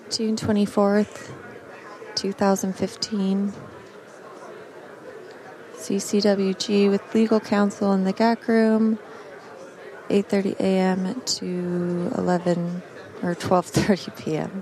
June 24th, 2015. CCWG with legal counsel in the GAC room, 8:30 a.m. to 11 or 12:30 p.m.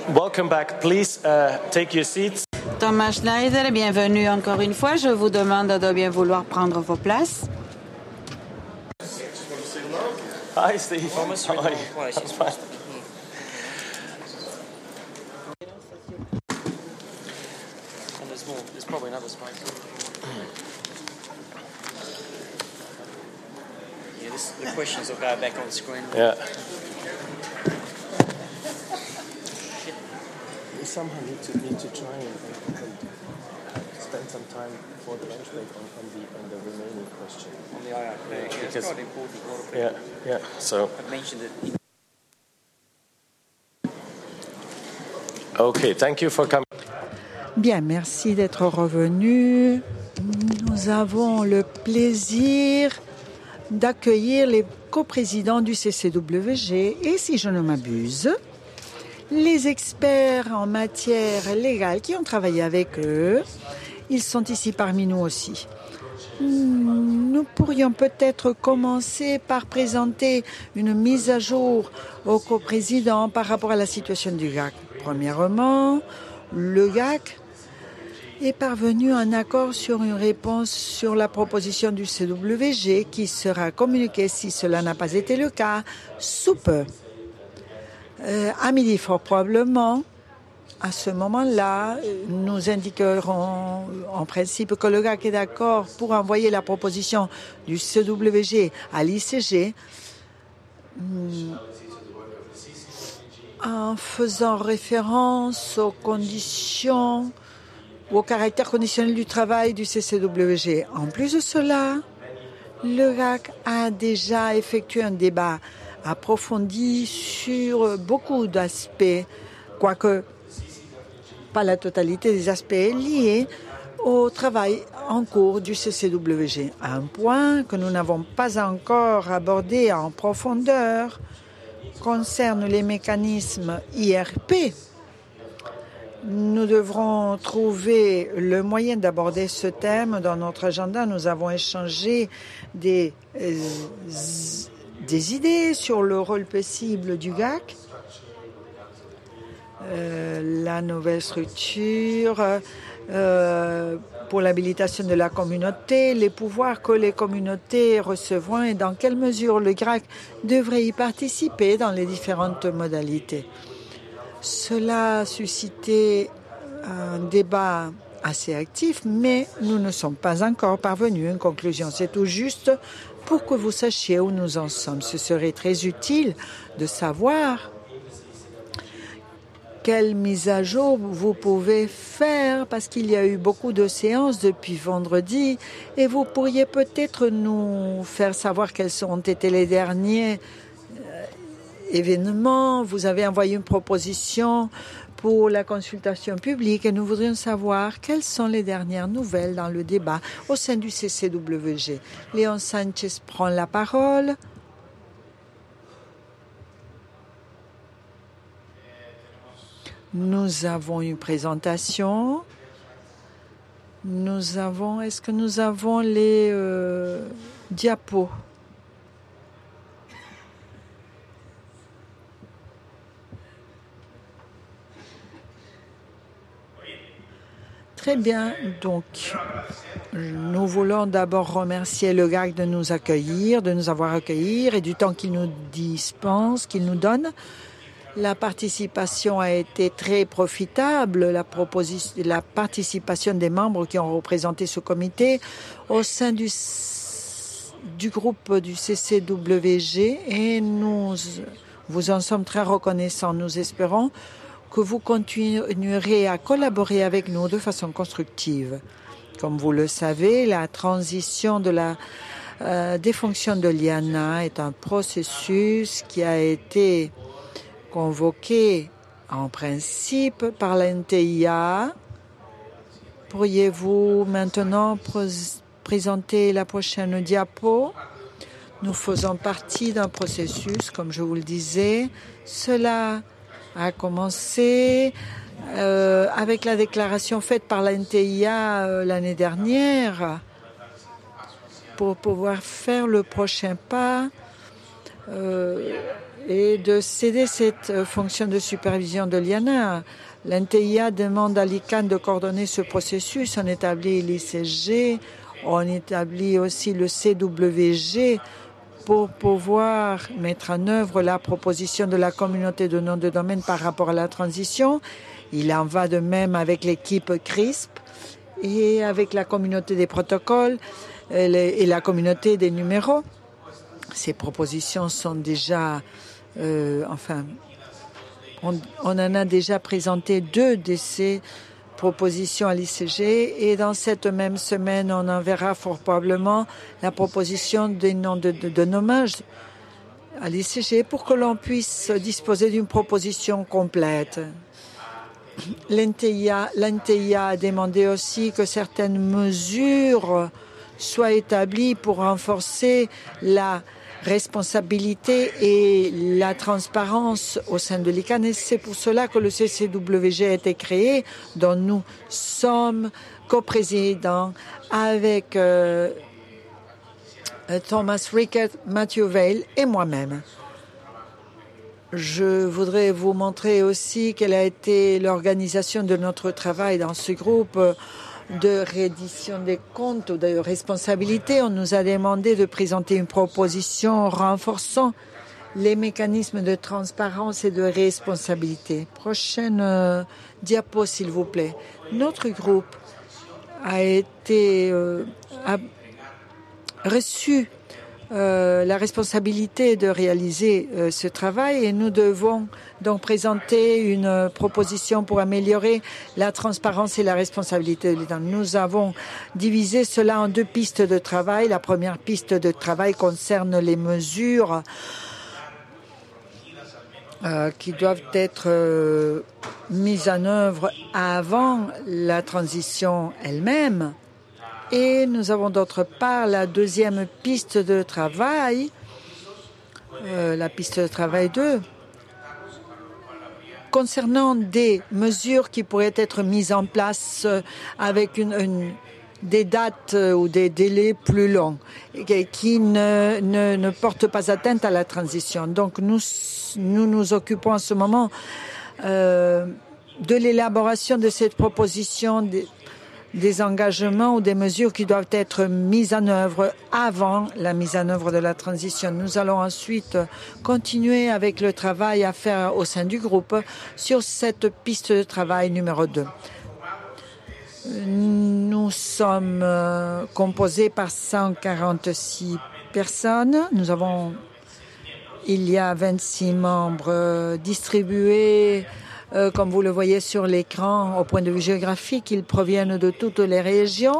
welcome back. Please take your seats. Thomas Schneider, bienvenue encore une fois. Je vous demande de bien vouloir prendre vos places. Hi, Steve. Thomas, How are you? twice. I'm fine. And there's more. There's probably another space. Yeah, the questions will go back on screen. Yeah. We somehow need to try and spend some time for the lunch break on the remaining question. On the IRP. Yeah, it's Because- quite important. A lot of people Yeah. So, have mentioned it. okay. Thank you for coming. Bien, merci d'être revenu. Nous avons le plaisir d'accueillir les coprésidents du CCWG et, si je ne m'abuse, les experts en matière légale qui ont travaillé avec eux. Ils sont ici parmi nous aussi. Nous pourrions peut-être commencer par présenter une mise à jour aux coprésidents par rapport à la situation du GAC. Premièrement, le GAC est parvenu à un accord sur une réponse sur la proposition du CWG qui sera communiquée, si cela n'a pas été le cas, sous peu. À midi, fort probablement, à ce moment-là, nous indiquerons en principe que le GAC est d'accord pour envoyer la proposition du CWG à l'ICG en faisant référence aux conditions ou au caractère conditionnel du travail du CCWG. En plus de cela, le GAC a déjà effectué un débat approfondi sur beaucoup d'aspects, quoique pas la totalité des aspects liés au travail en cours du CCWG. Un point que nous n'avons pas encore abordé en profondeur concerne les mécanismes IRP. Nous devrons trouver le moyen d'aborder ce thème dans notre agenda. Nous avons échangé des idées sur le rôle possible du GAC, la nouvelle structure pour l'habilitation de la communauté, les pouvoirs que les communautés recevront et dans quelle mesure le GAC devrait y participer dans les différentes modalités. Cela a suscité un débat assez actif, mais nous ne sommes pas encore parvenus à une conclusion. C'est tout juste pour que vous sachiez où nous en sommes. Ce serait très utile de savoir quelle mise à jour vous pouvez faire, parce qu'il y a eu beaucoup de séances depuis vendredi, et vous pourriez peut-être nous faire savoir quels ont été les derniers événements. Vous avez envoyé une proposition pour la consultation publique et nous voudrions savoir quelles sont les dernières nouvelles dans le débat au sein du CCWG. Léon Sanchez prend la parole. Nous avons une présentation. Est-ce que nous avons les diapos? Très bien. Donc, nous voulons d'abord remercier le GAC de nous accueillir, de nous avoir accueillis et du temps qu'il nous dispense, qu'il nous donne. La participation a été très profitable, la participation des membres qui ont représenté ce comité au sein du groupe du CCWG et nous vous en sommes très reconnaissants. Nous espérons que vous continuerez à collaborer avec nous de façon constructive. Comme vous le savez, la transition de des fonctions de l'IANA est un processus qui a été convoqué en principe par la NTIA. Pourriez-vous maintenant présenter la prochaine diapo? Nous faisons partie d'un processus, comme je vous le disais. Cela a commencé avec la déclaration faite par la NTIA l'année dernière pour pouvoir faire le prochain pas. et de céder cette fonction de supervision de l'IANA. L'NTIA demande à l'ICANN de coordonner ce processus. On établit l'ICG, on établit aussi le CWG pour pouvoir mettre en œuvre la proposition de la communauté de noms de domaine par rapport à la transition. Il en va de même avec l'équipe CRISP et avec la communauté des protocoles et la communauté des numéros. Ces propositions sont déjà, on en a déjà présenté 2 de ces propositions à l'ICG et dans cette même semaine, on enverra fort probablement la proposition des noms de nommage à l'ICG pour que l'on puisse disposer d'une proposition complète. L'NTIA a demandé aussi que certaines mesures soient établies pour renforcer la responsabilité et la transparence au sein de l'ICANN. Et c'est pour cela que le CCWG a été créé, dont nous sommes coprésidents avec Thomas Rickert, Matthew Vail et moi-même. Je voudrais vous montrer aussi quelle a été l'organisation de notre travail dans ce groupe de reddition des comptes ou de responsabilité. On nous a demandé de présenter une proposition renforçant les mécanismes de transparence et de responsabilité. Prochaine diapo, s'il vous plaît. Notre groupe a reçu la responsabilité de réaliser ce travail et nous devons donc présenter une proposition pour améliorer la transparence et la responsabilité de l'État. Nous avons divisé cela en 2 pistes de travail. La première piste de travail concerne les mesures qui doivent être mises en œuvre avant la transition elle-même. Et nous avons d'autre part la deuxième piste de travail, la piste de travail 2, concernant des mesures qui pourraient être mises en place avec des dates ou des délais plus longs et qui ne portent pas atteinte à la transition. Donc nous nous occupons en ce moment de l'élaboration de cette proposition des engagements ou des mesures qui doivent être mises en œuvre avant la mise en œuvre de la transition. Nous allons ensuite continuer avec le travail à faire au sein du groupe sur cette piste de travail numéro 2. Nous sommes composés par 146 personnes. Il y a 26 membres distribués comme vous le voyez sur l'écran, au point de vue géographique, ils proviennent de toutes les régions.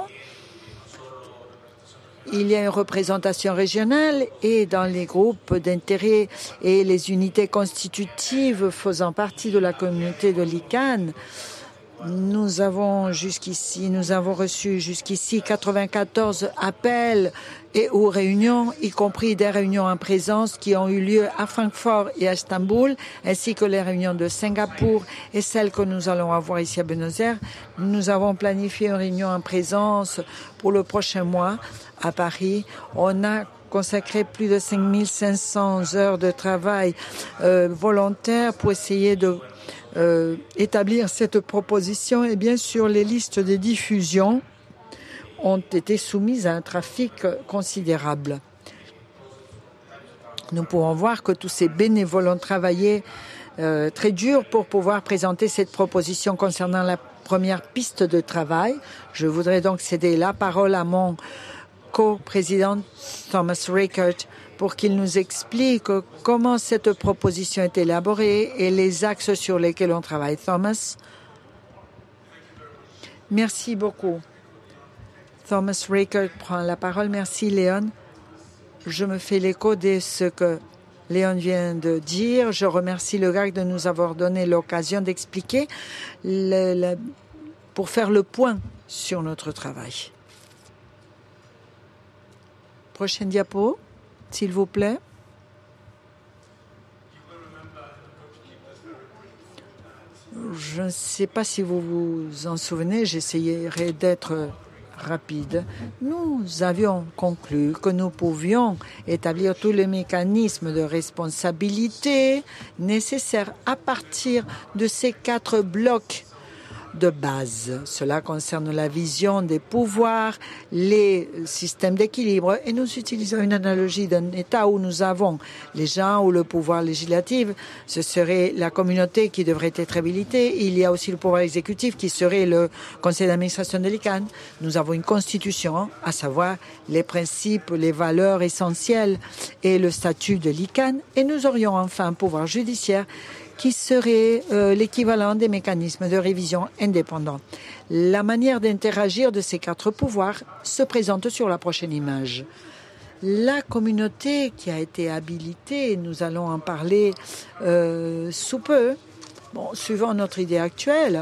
Il y a une représentation régionale et dans les groupes d'intérêt et les unités constitutives faisant partie de la communauté de l'ICANN, nous avons reçu jusqu'ici 94 appels ou réunions, y compris des réunions en présence qui ont eu lieu à Francfort et à Istanbul, ainsi que les réunions de Singapour et celles que nous allons avoir ici à Buenos Aires. Nous avons planifié une réunion en présence pour le prochain mois à Paris. On a consacré plus de 5500 heures de travail volontaire pour essayer de établir cette proposition. Et bien sûr, les listes de diffusion ont été soumises à un trafic considérable. Nous pouvons voir que tous ces bénévoles ont travaillé très dur pour pouvoir présenter cette proposition concernant la première piste de travail. Je voudrais donc céder la parole à mon co-président Thomas Rickert pour qu'il nous explique comment cette proposition est élaborée et les axes sur lesquels on travaille. Thomas. Merci beaucoup. Thomas Rickert prend la parole. Merci, Léon. Je me fais l'écho de ce que Léon vient de dire. Je remercie le GAC de nous avoir donné l'occasion d'expliquer pour faire le point sur notre travail. Prochaine diapo, s'il vous plaît. Je ne sais pas si vous vous en souvenez, j'essayerai d'être rapide. Nous avions conclu que nous pouvions établir tous les mécanismes de responsabilité nécessaires à partir de ces 4 blocs de base. Cela concerne la vision des pouvoirs, les systèmes d'équilibre, et nous utilisons une analogie d'un État où nous avons les gens ou le pouvoir législatif, ce serait la communauté qui devrait être habilitée. Il y a aussi le pouvoir exécutif qui serait le conseil d'administration de l'ICANN. Nous avons une constitution, à savoir les principes, les valeurs essentielles et le statut de l'ICANN, et nous aurions enfin un pouvoir judiciaire qui serait l'équivalent des mécanismes de révision indépendants. La manière d'interagir de ces 4 pouvoirs se présente sur la prochaine image. La communauté qui a été habilitée, nous allons en parler sous peu, suivant notre idée actuelle,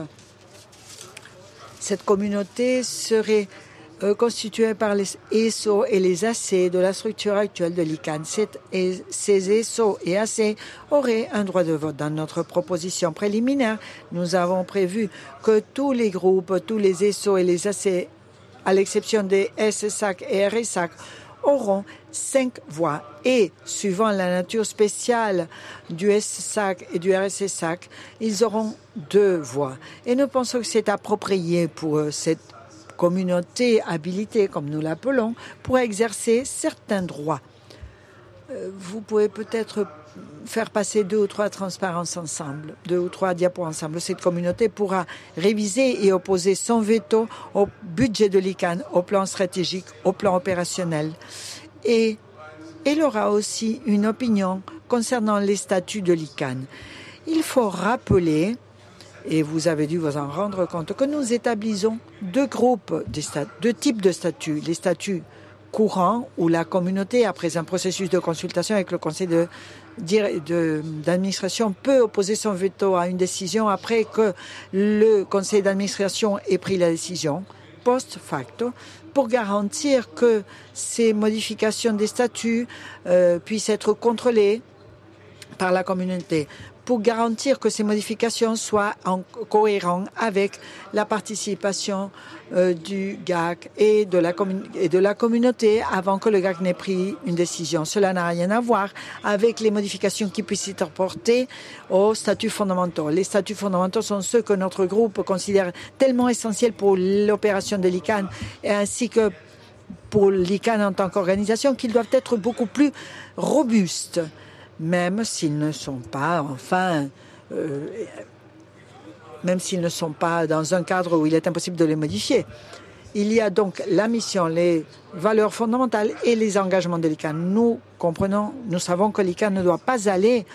cette communauté serait constituée par les ESO et les AC de la structure actuelle de l'ICANN. Ces ESO et AC auraient un droit de vote. Dans notre proposition préliminaire, nous avons prévu que tous les groupes, tous les ESO et les AC, à l'exception des SSAC et RSAC, auront 5 voix. Et, suivant la nature spéciale du SSAC et du RSSAC, ils auront 2 voix. Et nous pensons que c'est approprié pour cette communauté habilitée, comme nous l'appelons, pour exercer certains droits. Vous pouvez peut-être faire passer 2 ou 3 transparences ensemble, 2 ou 3 diapos ensemble. Cette communauté pourra réviser et opposer son veto au budget de l'ICANN, au plan stratégique, au plan opérationnel. Et elle aura aussi une opinion concernant les statuts de l'ICANN. Il faut rappeler, et vous avez dû vous en rendre compte, que nous établissons 2 groupes, 2 types de statuts. Les statuts courants, où la communauté, après un processus de consultation avec le conseil d'administration, peut opposer son veto à une décision après que le conseil d'administration ait pris la décision, post facto, pour garantir que ces modifications des statuts puissent être contrôlées par la communauté, pour garantir que ces modifications soient cohérentes avec la participation du GAC et de la communauté avant que le GAC n'ait pris une décision. Cela n'a rien à voir avec les modifications qui puissent être apportées aux statuts fondamentaux. Les statuts fondamentaux sont ceux que notre groupe considère tellement essentiels pour l'opération de l'ICANN ainsi que pour l'ICANN en tant qu'organisation qu'ils doivent être beaucoup plus robustes, même s'ils ne sont pas, même s'ils ne sont pas dans un cadre où il est impossible de les modifier. Il y a donc la mission, les valeurs fondamentales et les engagements de l'ICANN. Nous savons que l'ICANN ne doit pas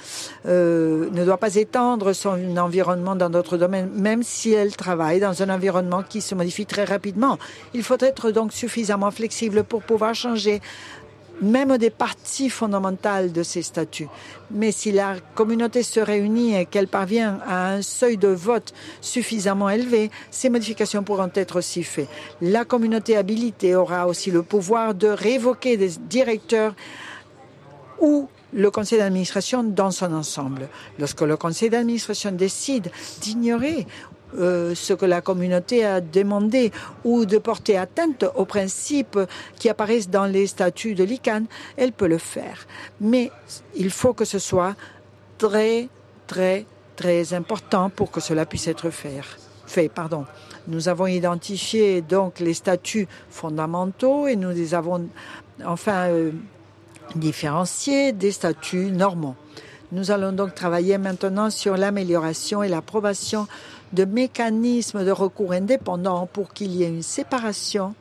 étendre son environnement dans d'autres domaines, même si elle travaille dans un environnement qui se modifie très rapidement. Il faut être donc suffisamment flexible pour pouvoir changer même des parties fondamentales de ces statuts. Mais si la communauté se réunit et qu'elle parvient à un seuil de vote suffisamment élevé, ces modifications pourront être aussi faites. La communauté habilitée aura aussi le pouvoir de révoquer des directeurs ou le conseil d'administration dans son ensemble. Lorsque le conseil d'administration décide d'ignorer ce que la communauté a demandé ou de porter atteinte aux principes qui apparaissent dans les statuts de l'ICANN, elle peut le faire. Mais il faut que ce soit très, très, très important pour que cela puisse être fait. Nous avons identifié donc les statuts fondamentaux et nous les avons différenciés des statuts normaux. Nous allons donc travailler maintenant sur l'amélioration et l'approbation de mécanismes de recours indépendants pour qu'il y ait une séparation.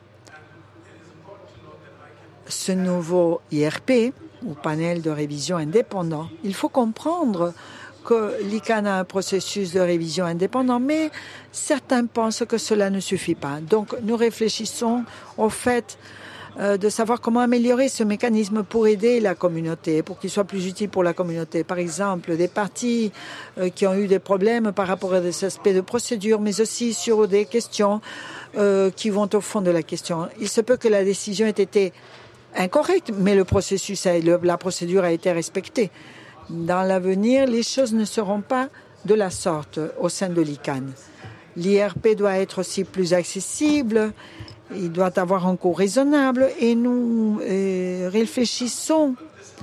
Ce nouveau IRP, ou panel de révision indépendant, il faut comprendre que l'ICANN a un processus de révision indépendant, mais certains pensent que cela ne suffit pas. Donc, nous réfléchissons au fait de savoir comment améliorer ce mécanisme pour aider la communauté, pour qu'il soit plus utile pour la communauté. Par exemple, des parties qui ont eu des problèmes par rapport à des aspects de procédure, mais aussi sur des questions qui vont au fond de la question. Il se peut que la décision ait été incorrecte, mais le processus, la procédure a été respectée. Dans l'avenir, les choses ne seront pas de la sorte au sein de l'ICANN. L'IRP doit être aussi plus accessible Il doit avoir un coût raisonnable et nous réfléchissons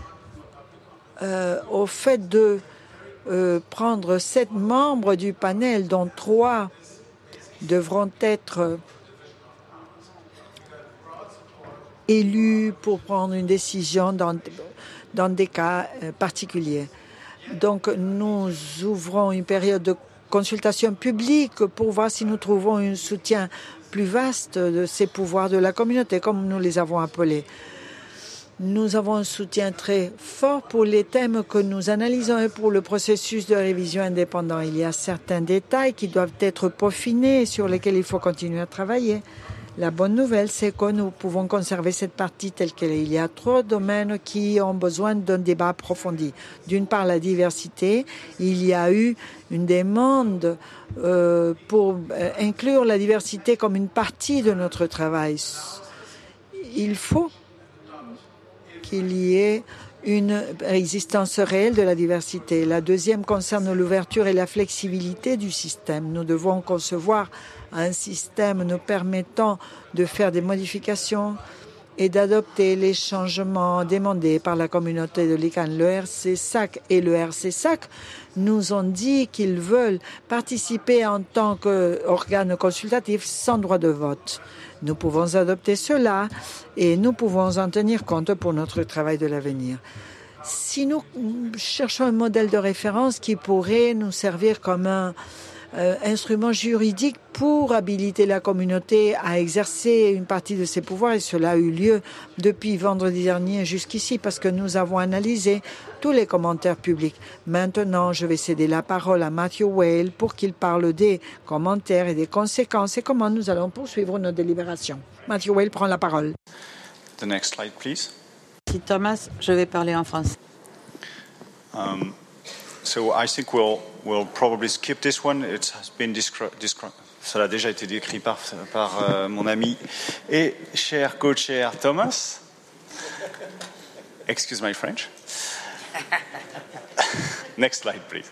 au fait de prendre 7 membres du panel, dont 3 devront être élus pour prendre une décision dans des cas particuliers. Donc, nous ouvrons une période de consultation publique pour voir si nous trouvons un soutien plus vaste de ces pouvoirs de la communauté, comme nous les avons appelés. Nous avons un soutien très fort pour les thèmes que nous analysons et pour le processus de révision indépendant. Il y a certains détails qui doivent être peaufinés et sur lesquels il faut continuer à travailler. La bonne nouvelle, c'est que nous pouvons conserver cette partie telle qu'elle est. Il y a 3 domaines qui ont besoin d'un débat approfondi. D'une part, la diversité. Il y a eu une demande pour inclure la diversité comme une partie de notre travail. Il faut qu'il y ait une existence réelle de la diversité. La deuxième concerne l'ouverture et la flexibilité du système. Nous devons concevoir un système nous permettant de faire des modifications et d'adopter les changements demandés par la communauté de l'ICANN. Le RCSAC et le RCSAC nous ont dit qu'ils veulent participer en tant qu'organe consultatif sans droit de vote. Nous pouvons adopter cela et nous pouvons en tenir compte pour notre travail de l'avenir. Si nous cherchons un modèle de référence qui pourrait nous servir comme un instrument juridique pour habiliter la communauté à exercer une partie de ses pouvoirs, et cela a eu lieu depuis vendredi dernier jusqu'ici parce que nous avons analysé tous les commentaires publics. Maintenant, je vais céder la parole à Matthew Whale pour qu'il parle des commentaires et des conséquences et comment nous allons poursuivre nos délibérations. Matthew Whale prend la parole. The next slide, please. Si Thomas, je vais parler en français. So I think we'll probably skip this one. It has been cela a déjà été décrit par mon ami et cher co-chair Thomas. Excuse my French. Next slide, please.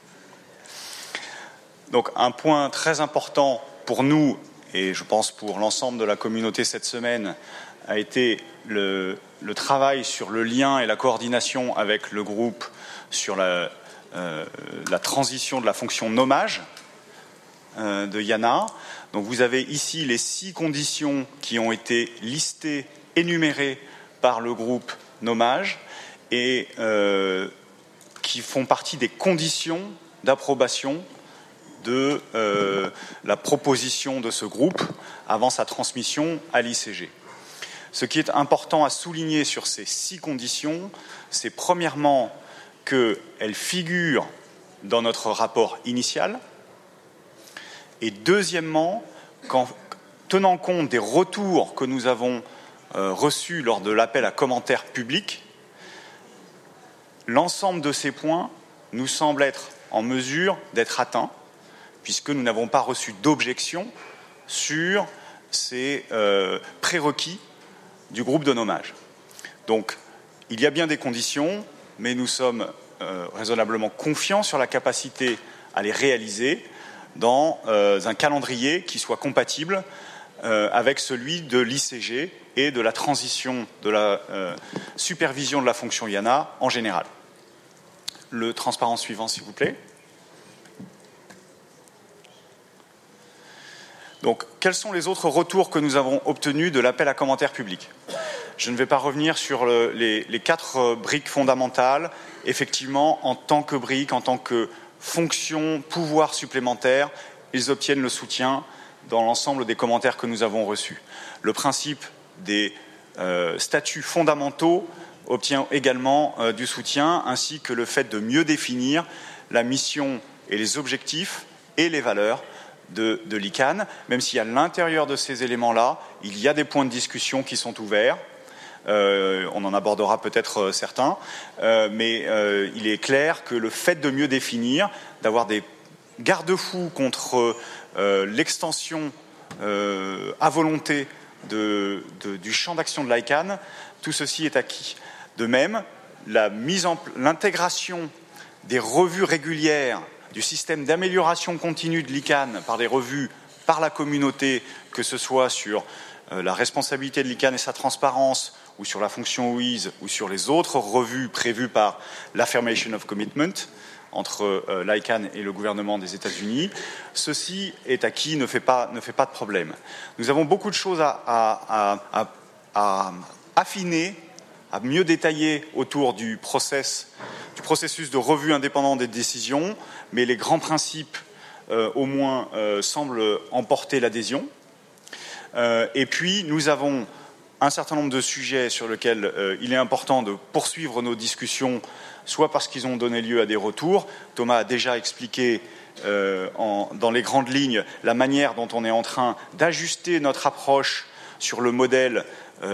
Donc un point très important pour nous et je pense pour l'ensemble de la communauté cette semaine a été le travail sur le lien et la coordination avec le groupe sur la transition de la fonction nommage de Yana. Donc vous avez ici les 6 conditions qui ont été listées, énumérées par le groupe nommage et qui font partie des conditions d'approbation de la proposition de ce groupe avant sa transmission à l'ICG. Ce qui est important à souligner sur ces 6 conditions, c'est premièrement qu'elles figurent dans notre rapport initial et deuxièmement, qu'en tenant compte des retours que nous avons reçus lors de l'appel à commentaires publics, l'ensemble de ces points nous semble être en mesure d'être atteints puisque nous n'avons pas reçu d'objection sur ces prérequis du groupe de nommage. Donc, il y a bien des conditions, mais nous sommes raisonnablement confiants sur la capacité à les réaliser dans un calendrier qui soit compatible avec celui de l'ICG et de la transition de la supervision de la fonction Yana en général. Le transparent suivant, s'il vous plaît. Donc, quels sont les autres retours que nous avons obtenus de l'appel à commentaires publics ? Je ne vais pas revenir sur les 4 briques fondamentales. Effectivement, en tant que briques, en tant que fonction, pouvoir supplémentaire, ils obtiennent le soutien dans l'ensemble des commentaires que nous avons reçus. Le principe des statuts fondamentaux obtient également du soutien, ainsi que le fait de mieux définir la mission et les objectifs et les valeurs de l'ICANN, même si à l'intérieur de ces éléments-là, il y a des points de discussion qui sont ouverts. On en abordera peut-être certains, mais il est clair que le fait de mieux définir, d'avoir des garde-fous contre l'extension à volonté du champ d'action de l'ICANN, tout ceci est acquis. De même, l'intégration des revues régulières du système d'amélioration continue de l'ICANN par des revues par la communauté, que ce soit sur la responsabilité de l'ICANN et sa transparence, ou sur la fonction OIS, ou sur les autres revues prévues par l'Affirmation of Commitment entre l'ICANN et le gouvernement des États-Unis, ceci est acquis, ne fait pas de problème. Nous avons beaucoup de choses à affiner, à mieux détailler autour du processus de revue indépendante des décisions, mais les grands principes, au moins, semblent emporter l'adhésion. Et puis, nous avons un certain nombre de sujets sur lesquels il est important de poursuivre nos discussions, soit parce qu'ils ont donné lieu à des retours. Thomas a déjà expliqué dans les grandes lignes la manière dont on est en train d'ajuster notre approche sur le modèle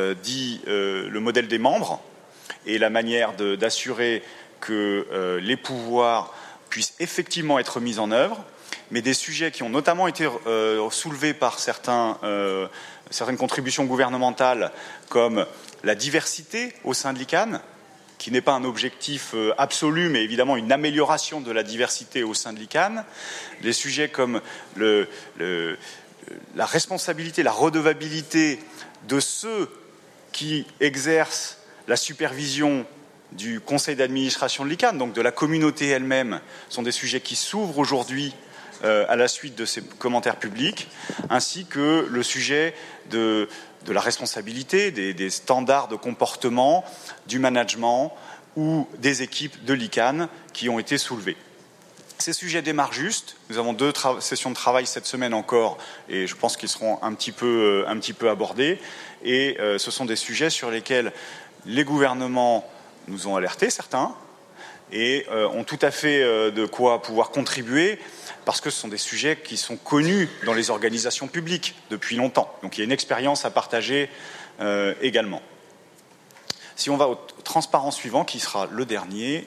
le modèle des membres et la manière d'assurer que les pouvoirs puissent effectivement être mis en œuvre, mais des sujets qui ont notamment été soulevés par certaines contributions gouvernementales, comme la diversité au sein de l'ICANN, qui n'est pas un objectif absolu, mais évidemment une amélioration de la diversité au sein de l'ICANN, des sujets comme la responsabilité, la redevabilité de ceux qui exercent la supervision du conseil d'administration de l'ICANN, donc de la communauté elle-même, sont des sujets qui s'ouvrent aujourd'hui à la suite de ces commentaires publics, ainsi que le sujet de la responsabilité, des standards de comportement, du management ou des équipes de l'ICANN qui ont été soulevés. Ces sujets démarrent juste. Nous avons 2 sessions de travail cette semaine encore, et je pense qu'ils seront un petit peu abordés. Et ce sont des sujets sur lesquels les gouvernements nous ont alertés, certains, et ont tout à fait de quoi pouvoir contribuer, parce que ce sont des sujets qui sont connus dans les organisations publiques depuis longtemps. Donc il y a une expérience à partager également. Si on va au transparent suivant, qui sera le dernier.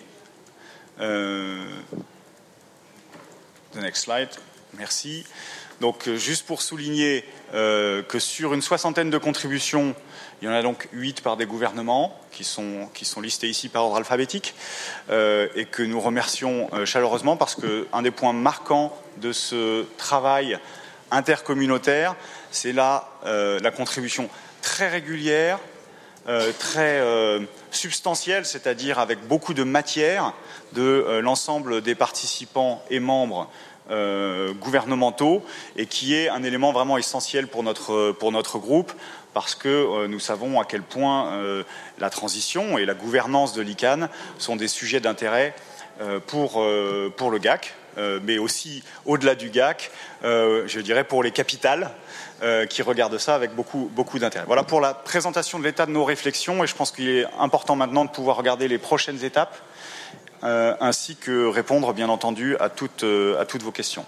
The next slide, merci. Donc juste pour souligner que sur une 60aine de contributions, il y en a donc 8 par des gouvernements qui sont listés ici par ordre alphabétique et que nous remercions chaleureusement, parce qu'un des points marquants de ce travail intercommunautaire, c'est la contribution très régulière, très substantielle, c'est-à-dire avec beaucoup de matière de l'ensemble des participants et membres gouvernementaux, et qui est un élément vraiment essentiel pour notre groupe, parce que nous savons à quel point la transition et la gouvernance de l'ICANN sont des sujets d'intérêt pour le GAC, mais aussi au-delà du GAC, je dirais pour les capitales qui regardent ça avec beaucoup d'intérêt. Voilà pour la présentation de l'état de nos réflexions, et je pense qu'il est important maintenant de pouvoir regarder les prochaines étapes, ainsi que répondre bien entendu à toutes vos questions.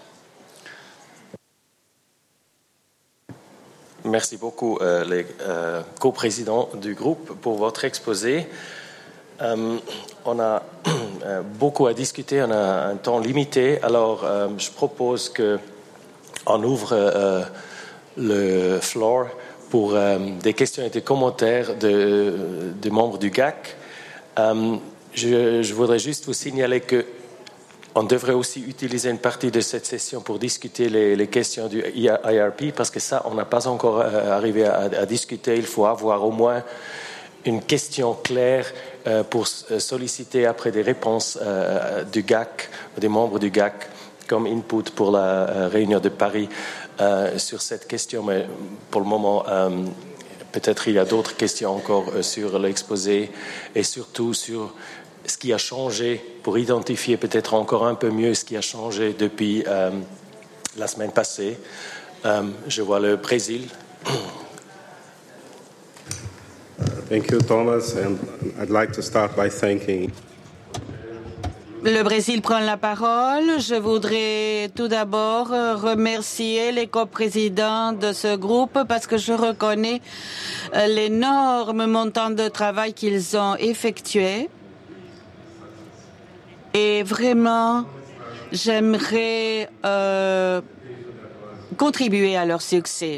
Merci beaucoup les coprésidents du groupe pour votre exposé. On a beaucoup à discuter, on a un temps limité, alors je propose qu'on ouvre le floor pour des questions et des commentaires des membres du GAC. Je voudrais juste vous signaler qu'on devrait aussi utiliser une partie de cette session pour discuter les questions du IRP, parce que ça, on n'a pas encore arrivé à discuter. Il faut avoir au moins une question claire pour solliciter après des réponses du GAC, des membres du GAC, comme input pour la réunion de Paris sur cette question. Mais pour le moment, peut-être il y a d'autres questions encore sur l'exposé, et surtout sur ce qui a changé, pour identifier peut-être encore un peu mieux ce qui a changé depuis la semaine passée. Je vois le Brésil. Thank you, Thomas, and I'd like to start by thanking. Le Brésil prend la parole. Je voudrais tout d'abord remercier les coprésidents de ce groupe, parce que je reconnais l'énorme montant de travail qu'ils ont effectué. Et vraiment, j'aimerais contribuer à leur succès.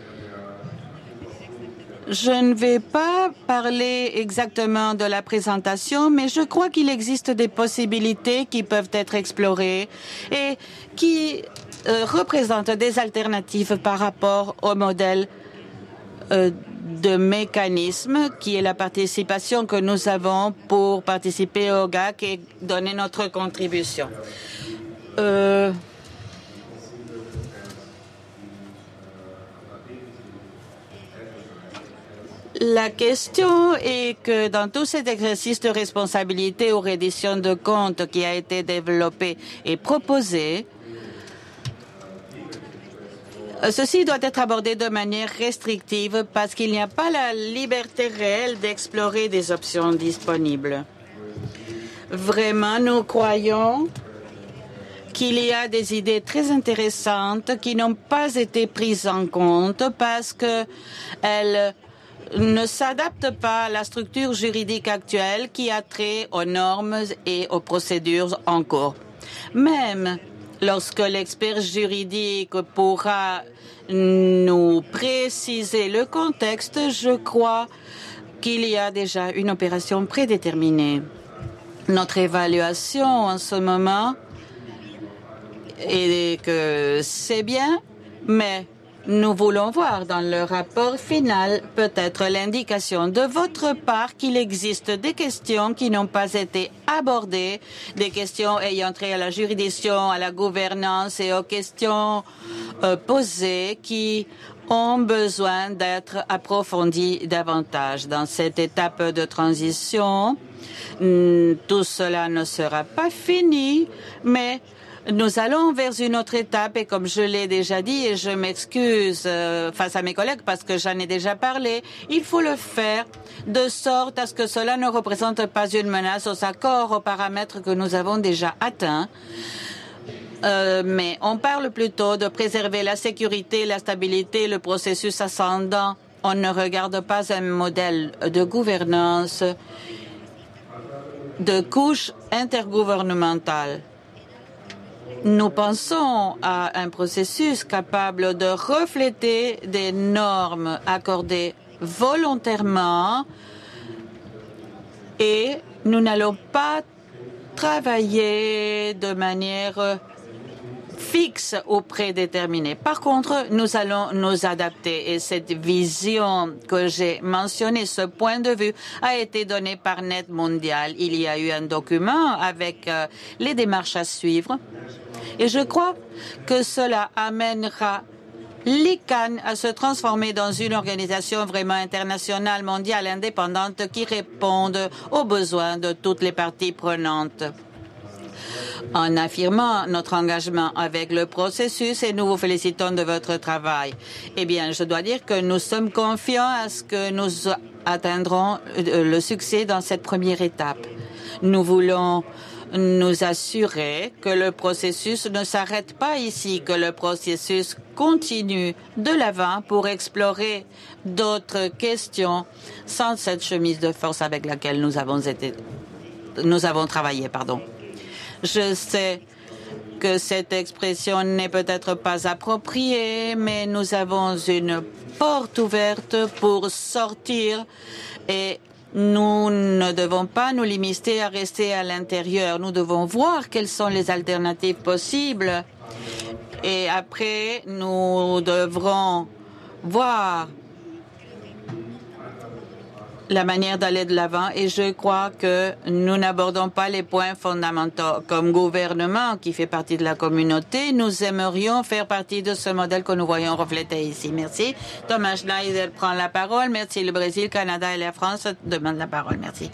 Je ne vais pas parler exactement de la présentation, mais je crois qu'il existe des possibilités qui peuvent être explorées et qui représentent des alternatives par rapport au modèle de mécanisme qui est la participation que nous avons pour participer au GAC et donner notre contribution. La question est que dans tout cet exercice de responsabilité ou reddition de comptes qui a été développé et proposé, ceci doit être abordé de manière restrictive parce qu'il n'y a pas la liberté réelle d'explorer des options disponibles. Vraiment, nous croyons qu'il y a des idées très intéressantes qui n'ont pas été prises en compte parce qu'elles ne s'adaptent pas à la structure juridique actuelle qui a trait aux normes et aux procédures en cours. Même lorsque l'expert juridique pourra nous préciser le contexte, je crois qu'il y a déjà une opération prédéterminée. Notre évaluation en ce moment est que c'est bien, mais nous voulons voir dans le rapport final peut-être l'indication de votre part qu'il existe des questions qui n'ont pas été abordées, des questions ayant trait à la juridiction, à la gouvernance et aux questions posées qui ont besoin d'être approfondies davantage. Dans cette étape de transition, tout cela ne sera pas fini, mais nous allons vers une autre étape et comme je l'ai déjà dit et je m'excuse face à mes collègues parce que j'en ai déjà parlé, il faut le faire de sorte à ce que cela ne représente pas une menace aux accords, aux paramètres que nous avons déjà atteints. Mais on parle plutôt de préserver la sécurité, la stabilité, le processus ascendant. On ne regarde pas un modèle de gouvernance de couche intergouvernementale. Nous pensons à un processus capable de refléter des normes accordées volontairement et nous n'allons pas travailler de manière fixe ou prédéterminée. Par contre, nous allons nous adapter et cette vision que j'ai mentionnée, ce point de vue, a été donné par Net Mondial. Il y a eu un document avec les démarches à suivre et je crois que cela amènera l'ICANN à se transformer dans une organisation vraiment internationale, mondiale, indépendante qui réponde aux besoins de toutes les parties prenantes. En affirmant notre engagement avec le processus et nous vous félicitons de votre travail. Eh bien, je dois dire que nous sommes confiants à ce que nous atteindrons le succès dans cette première étape. Nous voulons nous assurer que le processus ne s'arrête pas ici, que le processus continue de l'avant pour explorer d'autres questions sans cette chemise de force avec laquelle nous avons travaillé, Je sais que cette expression n'est peut-être pas appropriée, mais nous avons une porte ouverte pour sortir et nous ne devons pas nous limiter à rester à l'intérieur. Nous devons voir quelles sont les alternatives possibles et après nous devrons voir la manière d'aller de l'avant et je crois que nous n'abordons pas les points fondamentaux. Comme gouvernement qui fait partie de la communauté, nous aimerions faire partie de ce modèle que nous voyons reflété ici. Merci. Thomas Schneider prend la parole. Merci. Le Brésil, Canada et la France demandent la parole. Merci.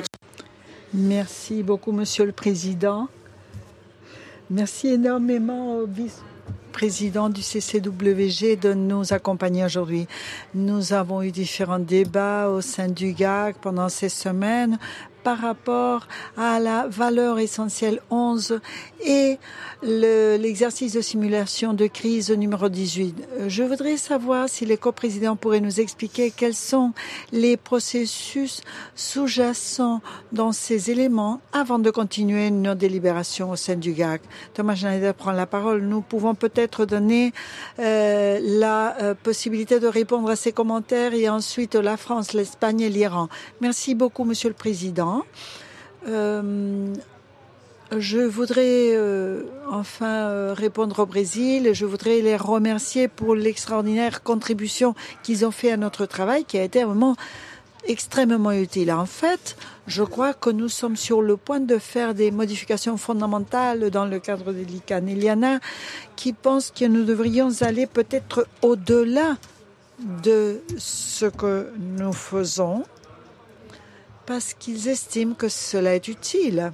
Merci beaucoup, Monsieur le Président. Merci énormément au vice-président du CCWG de nous accompagner aujourd'hui. Nous avons eu différents débats au sein du GAC pendant ces semaines par rapport à la valeur essentielle 11 et l'exercice de simulation de crise numéro 18. Je voudrais savoir si les coprésidents pourraient nous expliquer quels sont les processus sous-jacents dans ces éléments avant de continuer nos délibérations au sein du GAC. Thomas Schneider prend la parole. Nous pouvons peut-être donner la possibilité de répondre à ces commentaires et ensuite la France, l'Espagne et l'Iran. Merci beaucoup, Monsieur le Président. Je voudrais répondre au Brésil. Je voudrais les remercier pour l'extraordinaire contribution qu'ils ont fait à notre travail, qui a été vraiment extrêmement utile. En fait, je crois que nous sommes sur le point de faire des modifications fondamentales dans le cadre de l'ICANN. Il y en a qui pensent que nous devrions aller peut-être au-delà de ce que nous faisons parce qu'ils estiment que cela est utile.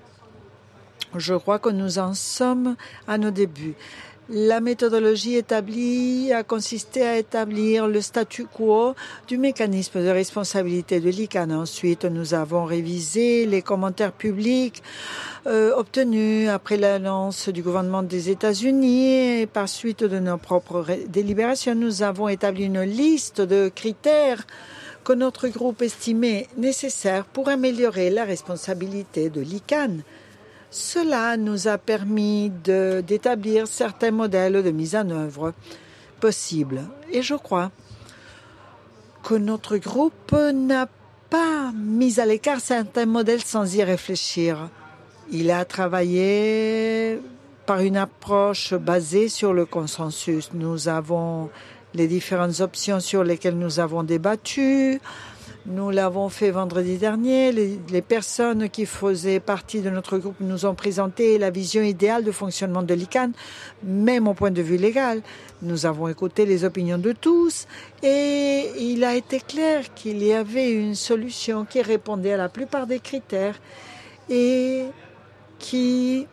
Je crois que nous en sommes à nos débuts. La méthodologie établie a consisté à établir le statu quo du mécanisme de responsabilité de l'ICANN. Ensuite, nous avons révisé les commentaires publics obtenus après l'annonce du gouvernement des États-Unis et par suite de nos propres délibérations, nous avons établi une liste de critères que notre groupe estimait nécessaires pour améliorer la responsabilité de l'ICANN. Cela nous a permis d'établir certains modèles de mise en œuvre possibles. Et je crois que notre groupe n'a pas mis à l'écart certains modèles sans y réfléchir. Il a travaillé par une approche basée sur le consensus. Nous avons les différentes options sur lesquelles nous avons débattu. Nous l'avons fait vendredi dernier. Les personnes qui faisaient partie de notre groupe nous ont présenté la vision idéale de fonctionnement de l'ICANN, même au point de vue légal. Nous avons écouté les opinions de tous et il a été clair qu'il y avait une solution qui répondait à la plupart des critères et qui,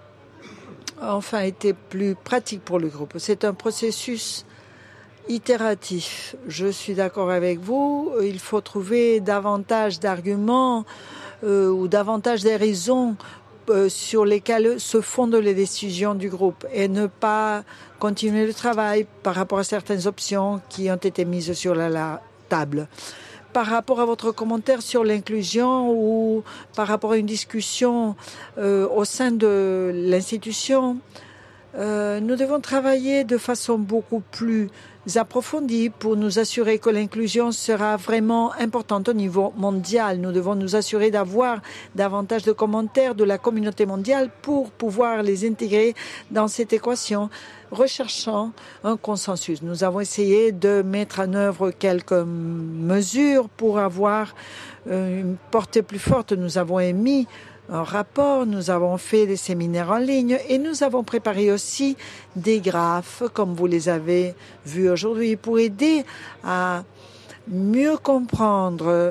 était plus pratique pour le groupe. C'est un processus itératif. Je suis d'accord avec vous. Il faut trouver davantage d'arguments ou davantage des raisons sur lesquelles se fondent les décisions du groupe et ne pas continuer le travail par rapport à certaines options qui ont été mises sur la table. Par rapport à votre commentaire sur l'inclusion ou par rapport à une discussion au sein de l'institution, nous devons travailler de façon beaucoup plus approfondie pour nous assurer que l'inclusion sera vraiment importante au niveau mondial. Nous devons nous assurer d'avoir davantage de commentaires de la communauté mondiale pour pouvoir les intégrer dans cette équation, recherchant un consensus. Nous avons essayé de mettre en œuvre quelques mesures pour avoir une portée plus forte. Nous avons émis un rapport, nous avons fait des séminaires en ligne et nous avons préparé aussi des graphes, comme vous les avez vus aujourd'hui, pour aider à mieux comprendre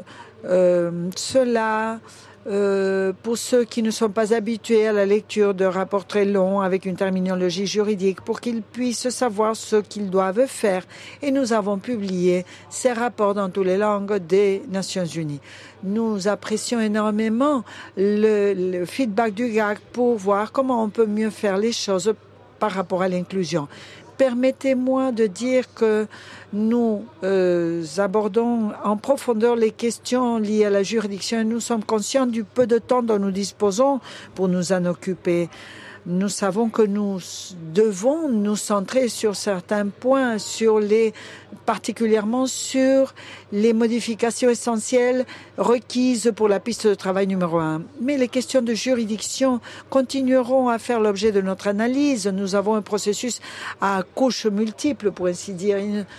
cela pour ceux qui ne sont pas habitués à la lecture de rapports très longs avec une terminologie juridique, pour qu'ils puissent savoir ce qu'ils doivent faire. Et nous avons publié ces rapports dans toutes les langues des Nations Unies. Nous apprécions énormément le feedback du GAC pour voir comment on peut mieux faire les choses par rapport à l'inclusion. Permettez-moi de dire que nous abordons en profondeur les questions liées à la juridiction et nous sommes conscients du peu de temps dont nous disposons pour nous en occuper. Nous savons que nous devons nous centrer sur certains points, particulièrement sur les modifications essentielles requises pour la piste de travail numéro 1. Mais les questions de juridiction continueront à faire l'objet de notre analyse. Nous avons un processus à couches multiples, pour ainsi dire.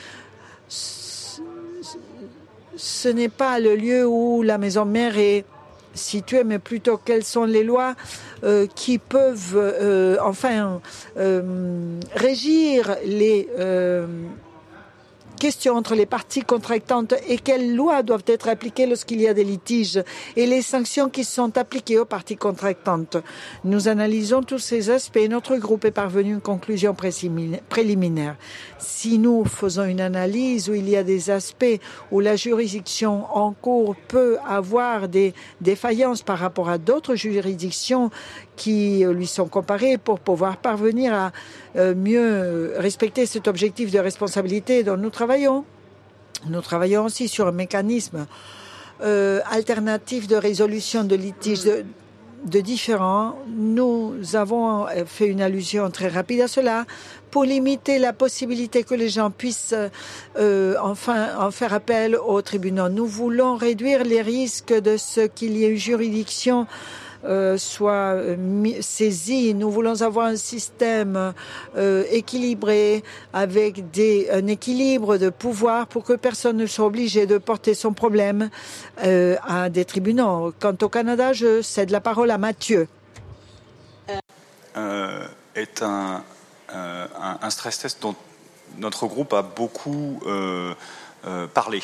Ce n'est pas le lieu où la maison mère est située, mais plutôt quelles sont les lois qui peuvent régir les questions entre les parties contractantes et quelles lois doivent être appliquées lorsqu'il y a des litiges et les sanctions qui sont appliquées aux parties contractantes. Nous analysons tous ces aspects et notre groupe est parvenu à une conclusion préliminaire. Si nous faisons une analyse où il y a des aspects où la juridiction en cours peut avoir des défaillances par rapport à d'autres juridictions qui lui sont comparées pour pouvoir parvenir à mieux respecter cet objectif de responsabilité dont nous travaillons. Nous travaillons aussi sur un mécanisme alternatif de résolution de litiges de différents. Nous avons fait une allusion très rapide à cela pour limiter la possibilité que les gens puissent en faire appel aux tribunaux. Nous voulons réduire les risques de ce qu'il y ait une juridiction soit saisie. Nous voulons avoir un système équilibré avec un équilibre de pouvoir pour que personne ne soit obligé de porter son problème à des tribunaux. Quant au Canada, je cède la parole à Mathieu. Est un stress test dont notre groupe a beaucoup parlé.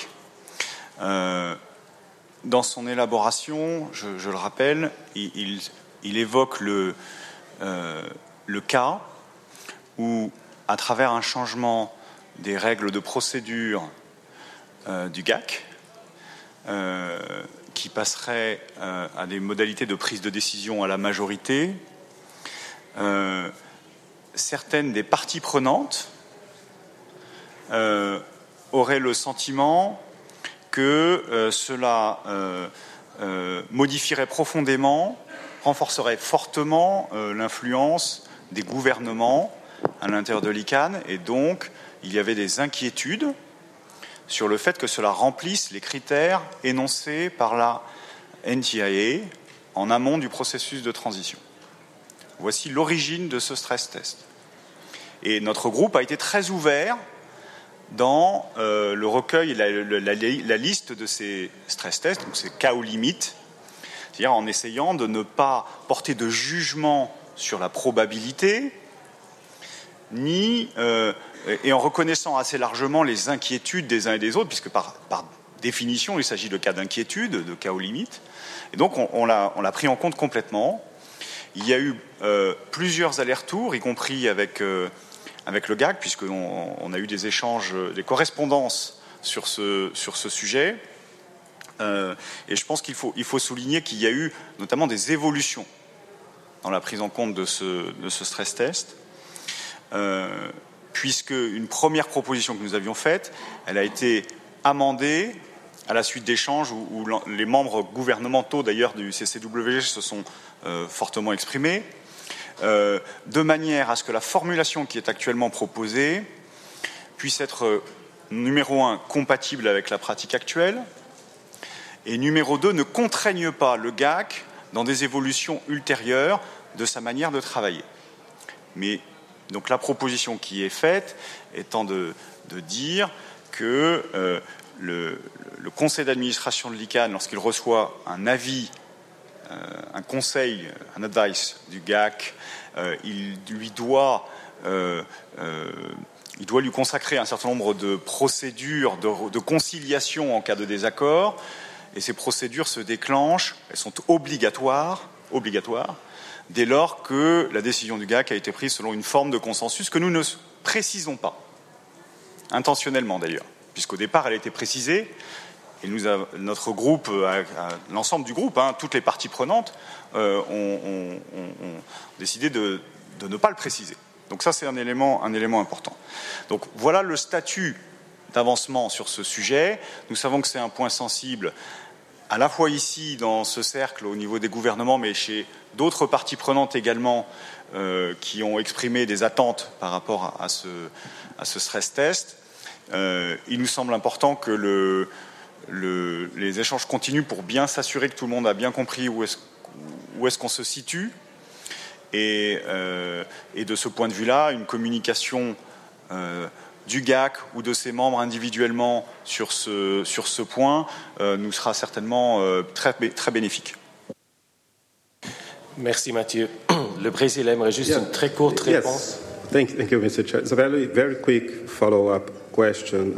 Dans son élaboration, je le rappelle, il évoque le cas où, à travers un changement des règles de procédure du GAC, qui passerait à des modalités de prise de décision à la majorité, certaines des parties prenantes auraient le sentiment que cela modifierait profondément, renforcerait fortement l'influence des gouvernements à l'intérieur de l'ICANN, et donc il y avait des inquiétudes sur le fait que cela remplisse les critères énoncés par la NTIA en amont du processus de transition. Voici l'origine de ce stress test. Et notre groupe a été très ouvert dans le recueil et la liste de ces stress tests, donc ces cas aux limites, c'est-à-dire en essayant de ne pas porter de jugement sur la probabilité, et en reconnaissant assez largement les inquiétudes des uns et des autres, puisque par définition, il s'agit de cas d'inquiétude, de cas aux limites. Et donc, on l'a pris en compte complètement. Il y a eu plusieurs allers-retours, y compris avec le GAC, puisqu'on a eu des échanges, des correspondances sur ce sujet. Et je pense qu'il faut souligner qu'il y a eu notamment des évolutions dans la prise en compte de ce stress test, puisque une première proposition que nous avions faite, elle a été amendée à la suite d'échanges où les membres gouvernementaux d'ailleurs du CCWG se sont fortement exprimés, de manière à ce que la formulation qui est actuellement proposée puisse être, numéro 1, compatible avec la pratique actuelle, et numéro 2, ne contraigne pas le GAC dans des évolutions ultérieures de sa manière de travailler. Mais donc la proposition qui est faite étant de dire que le conseil d'administration de l'ICANN, lorsqu'il reçoit un avis, un conseil, un advice du GAC, il doit lui consacrer un certain nombre de procédures de conciliation en cas de désaccord, et ces procédures se déclenchent, elles sont obligatoires, dès lors que la décision du GAC a été prise selon une forme de consensus que nous ne précisons pas, intentionnellement d'ailleurs, puisqu'au départ elle a été précisée, et notre groupe, l'ensemble du groupe, toutes les parties prenantes, ont décidé de ne pas le préciser. Donc ça, c'est un élément important. Donc voilà le statut d'avancement sur ce sujet. Nous savons que c'est un point sensible, à la fois ici, dans ce cercle, au niveau des gouvernements, mais chez d'autres parties prenantes également, qui ont exprimé des attentes par rapport à ce stress test. Il nous semble important que les échanges continuent pour bien s'assurer que tout le monde a bien compris où est-ce qu'on se situe. Et de ce point de vue-là, une communication du GAC ou de ses membres individuellement sur ce point nous sera certainement très, très bénéfique. Merci Mathieu. Le Brésil aimerait juste une très courte réponse. Thank you, Mr. Chair. It's a very quick follow-up question.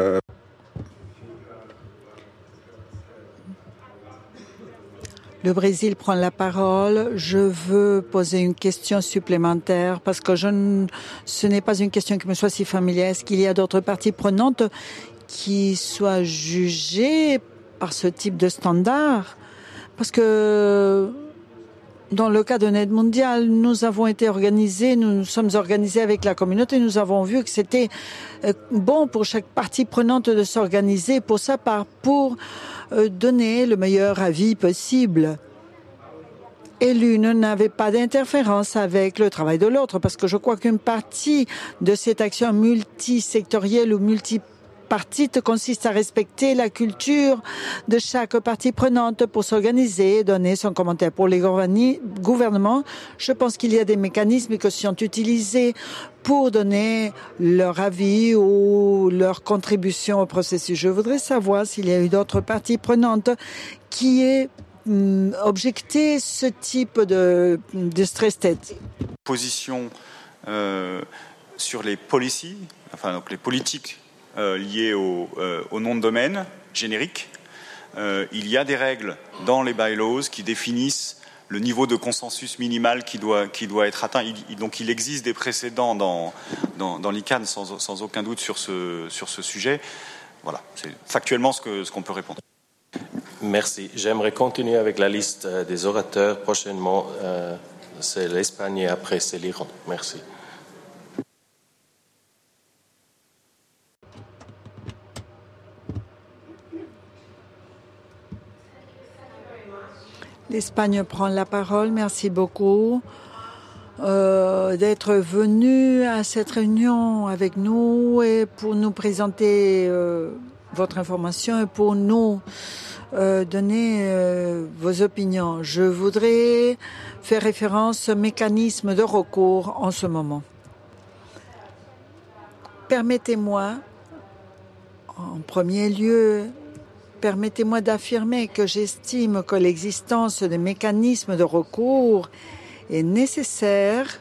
Le Brésil prend la parole. Je veux poser une question supplémentaire parce que ce n'est pas une question qui me soit si familière. Est-ce qu'il y a d'autres parties prenantes qui soient jugées par ce type de standard? Parce que dans le cas de Net Mondial, nous sommes organisés avec la communauté. Nous avons vu que c'était bon pour chaque partie prenante de s'organiser pour sa part, pour donner le meilleur avis possible. Et l'une n'avait pas d'interférence avec le travail de l'autre, parce que je crois qu'une partie de cette action multisectorielle ou tripartite consiste à respecter la culture de chaque partie prenante pour s'organiser et donner son commentaire. Pour les gouvernements, je pense qu'il y a des mécanismes qui sont utilisés pour donner leur avis ou leur contribution au processus. Je voudrais savoir s'il y a eu d'autres parties prenantes qui aient objecté ce type de stress test. Position sur les policies, enfin donc les politiques liées au nom de domaine générique. Il y a des règles dans les bylaws qui définissent le niveau de consensus minimal qui doit être atteint. Donc il existe des précédents dans l'ICANN sans aucun doute sur ce sujet. Voilà, c'est factuellement ce qu'on peut répondre. Merci. J'aimerais continuer avec la liste des orateurs. Prochainement, c'est l'Espagne et après c'est l'Iran. Merci. L'Espagne prend la parole. Merci beaucoup d'être venu à cette réunion avec nous et pour nous présenter votre information et pour nous donner vos opinions. Je voudrais faire référence au mécanisme de recours en ce moment. Permettez-moi, en premier lieu, d'affirmer que j'estime que l'existence de mécanismes de recours est nécessaire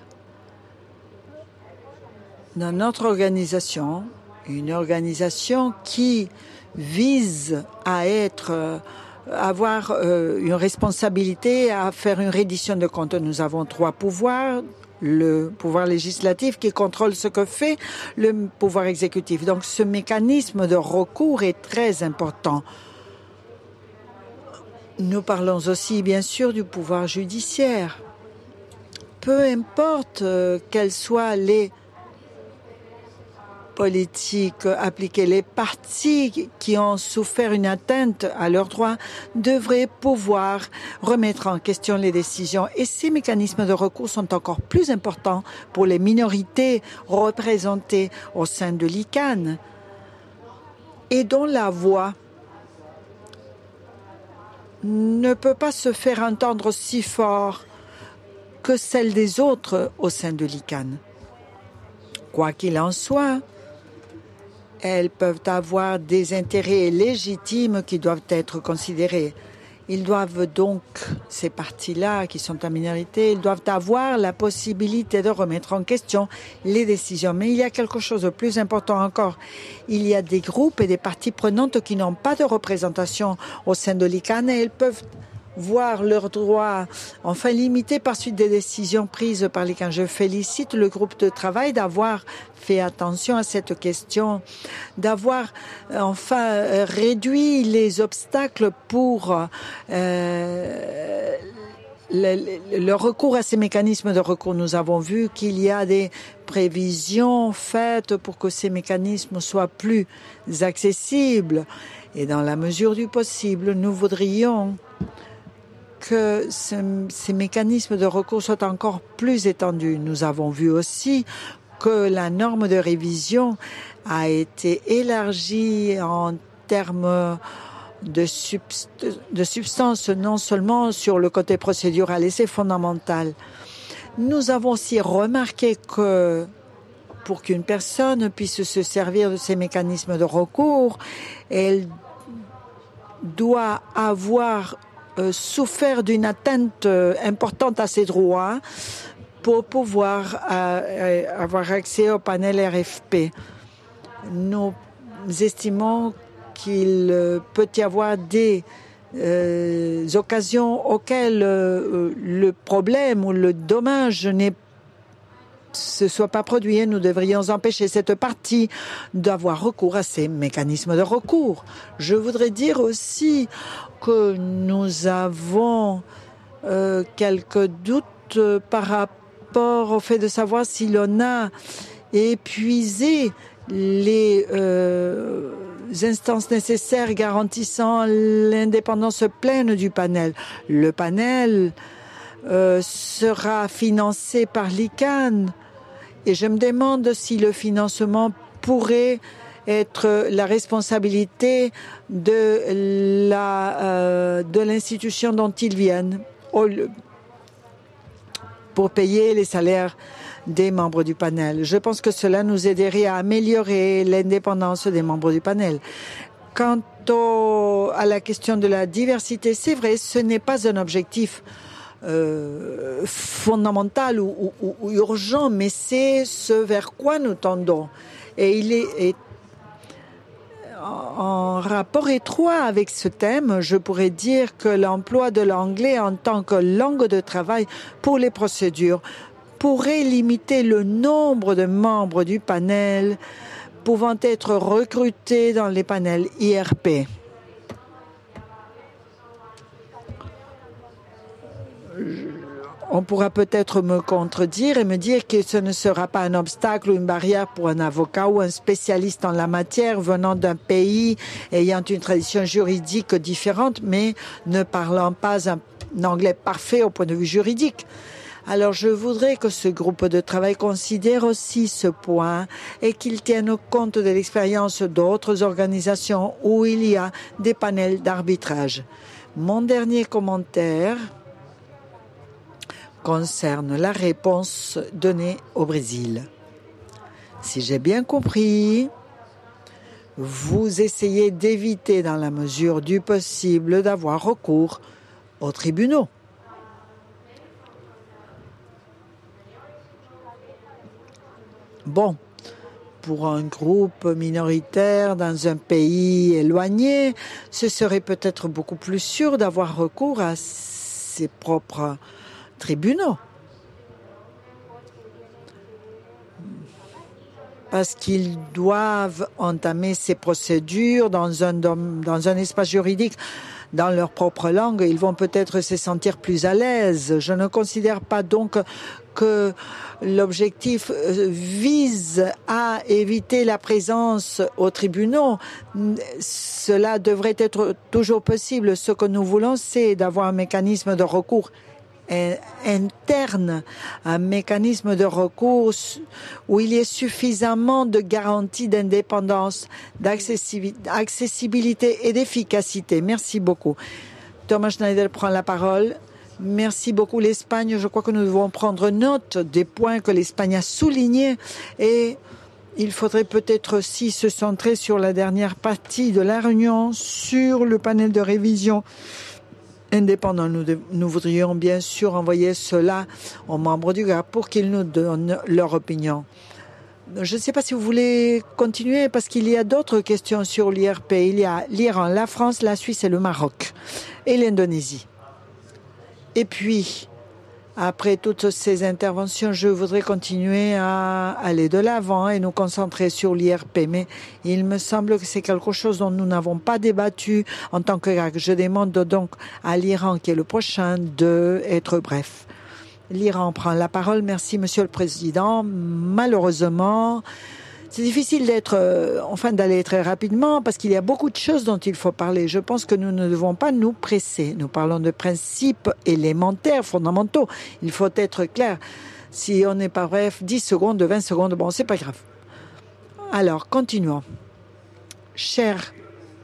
dans notre organisation, une organisation qui vise à avoir une responsabilité à faire une reddition de comptes. Nous avons 3 pouvoirs. Le pouvoir législatif qui contrôle ce que fait le pouvoir exécutif. Donc ce mécanisme de recours est très important. Nous parlons aussi bien sûr du pouvoir judiciaire. Peu importe quelles soient les politiques appliquées, les partis qui ont souffert une atteinte à leurs droits devraient pouvoir remettre en question les décisions. Et ces mécanismes de recours sont encore plus importants pour les minorités représentées au sein de l'ICANN et dont la voix ne peut pas se faire entendre si fort que celle des autres au sein de l'ICANN. Quoi qu'il en soit, elles peuvent avoir des intérêts légitimes qui doivent être considérés. Ils doivent donc, ces partis-là qui sont en minorité, ils doivent avoir la possibilité de remettre en question les décisions. Mais il y a quelque chose de plus important encore. Il y a des groupes et des parties prenantes qui n'ont pas de représentation au sein de l'ICANN et elles peuvent voir leurs droits enfin limités par suite des décisions prises par l'ICANN. Je félicite le groupe de travail d'avoir fait attention à cette question, d'avoir enfin réduit les obstacles pour le recours à ces mécanismes de recours. Nous avons vu qu'il y a des prévisions faites pour que ces mécanismes soient plus accessibles et dans la mesure du possible, nous voudrions que ces mécanismes de recours soient encore plus étendus. Nous avons vu aussi que la norme de révision a été élargie en termes de substance, non seulement sur le côté procédural, et c'est fondamental. Nous avons aussi remarqué que pour qu'une personne puisse se servir de ces mécanismes de recours, elle doit avoir souffert d'une atteinte importante à ses droits pour pouvoir avoir accès au panel RFP. Nous estimons qu'il peut y avoir des occasions auxquelles le problème ou le dommage ne se soit pas produit. Nous devrions empêcher cette partie d'avoir recours à ces mécanismes de recours. Je voudrais dire aussi que nous avons quelques doutes par rapport au fait de savoir si l'on a épuisé les instances nécessaires garantissant l'indépendance pleine du panel. Le panel sera financé par l'ICANN et je me demande si le financement pourrait être la responsabilité de l'institution dont ils viennent pour payer les salaires des membres du panel. Je pense que cela nous aiderait à améliorer l'indépendance des membres du panel. Quant à la question de la diversité, c'est vrai, ce n'est pas un objectif fondamental ou urgent, mais c'est ce vers quoi nous tendons. Et il est en rapport étroit avec ce thème. Je pourrais dire que l'emploi de l'anglais en tant que langue de travail pour les procédures pourrait limiter le nombre de membres du panel pouvant être recrutés dans les panels IRP. On pourra peut-être me contredire et me dire que ce ne sera pas un obstacle ou une barrière pour un avocat ou un spécialiste en la matière venant d'un pays ayant une tradition juridique différente, mais ne parlant pas un anglais parfait au point de vue juridique. Alors, je voudrais que ce groupe de travail considère aussi ce point et qu'il tienne compte de l'expérience d'autres organisations où il y a des panels d'arbitrage. Mon dernier commentaire concerne la réponse donnée au Brésil. Si j'ai bien compris, vous essayez d'éviter dans la mesure du possible d'avoir recours aux tribunaux. Bon, pour un groupe minoritaire dans un pays éloigné, ce serait peut-être beaucoup plus sûr d'avoir recours à ses propres tribunaux. Parce qu'ils doivent entamer ces procédures dans un espace juridique dans leur propre langue. Ils vont peut-être se sentir plus à l'aise. Je ne considère pas donc que l'objectif vise à éviter la présence aux tribunaux. Cela devrait être toujours possible. Ce que nous voulons, c'est d'avoir un mécanisme de recours interne, un mécanisme de recours où il y ait suffisamment de garanties d'indépendance, d'accessibilité et d'efficacité. Merci beaucoup. Thomas Schneider prend la parole. Merci beaucoup l'Espagne. Je crois que nous devons prendre note des points que l'Espagne a soulignés et il faudrait peut-être aussi se centrer sur la dernière partie de la réunion, sur le panel de révision indépendant. Nous voudrions bien sûr envoyer cela aux membres du GAP pour qu'ils nous donnent leur opinion. Je ne sais pas si vous voulez continuer parce qu'il y a d'autres questions sur l'IRP. Il y a l'Iran, la France, la Suisse et le Maroc et l'Indonésie. Et puis, après toutes ces interventions, je voudrais continuer à aller de l'avant et nous concentrer sur l'IRP. Mais il me semble que c'est quelque chose dont nous n'avons pas débattu en tant que GAC. Je demande donc à l'Iran, qui est le prochain, d'être bref. L'Iran prend la parole. Merci, Monsieur le Président. Malheureusement, c'est difficile d'aller très rapidement parce qu'il y a beaucoup de choses dont il faut parler. Je pense que nous ne devons pas nous presser. Nous parlons de principes élémentaires, fondamentaux. Il faut être clair. Si on n'est pas bref, 10 secondes, 20 secondes, bon, c'est pas grave. Alors, continuons. Chers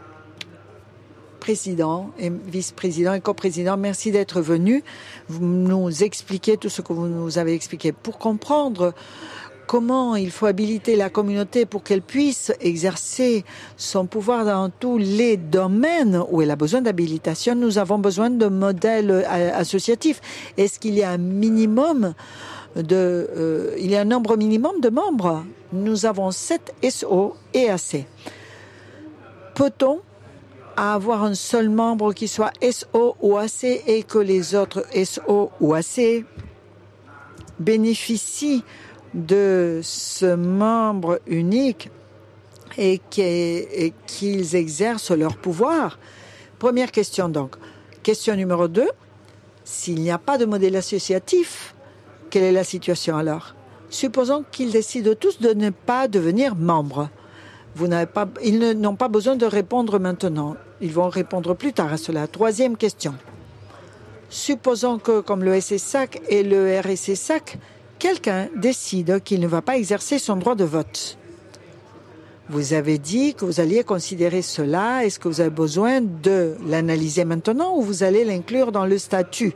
président et vice-président et coprésident, merci d'être venus nous expliquer tout ce que vous nous avez expliqué pour comprendre comment il faut habiliter la communauté pour qu'elle puisse exercer son pouvoir dans tous les domaines où elle a besoin d'habilitation. Nous avons besoin de modèles associatifs. Est-ce qu'il y a un minimum il y a un nombre minimum de membres? Nous avons 7 SO et AC. Peut-on avoir un seul membre qui soit SO ou AC et que les autres SO ou AC bénéficient de ce membre unique et qu'ils exercent leur pouvoir? Première question donc. Question numéro 2. S'il n'y a pas de modèle associatif, quelle est la situation alors? Supposons qu'ils décident tous de ne pas devenir membres. Ils n'ont pas besoin de répondre maintenant. Ils vont répondre plus tard à cela. Troisième question. Supposons que, comme le SSAC et le RSSAC, quelqu'un décide qu'il ne va pas exercer son droit de vote. Vous avez dit que vous alliez considérer cela. Est-ce que vous avez besoin de l'analyser maintenant ou vous allez l'inclure dans le statut?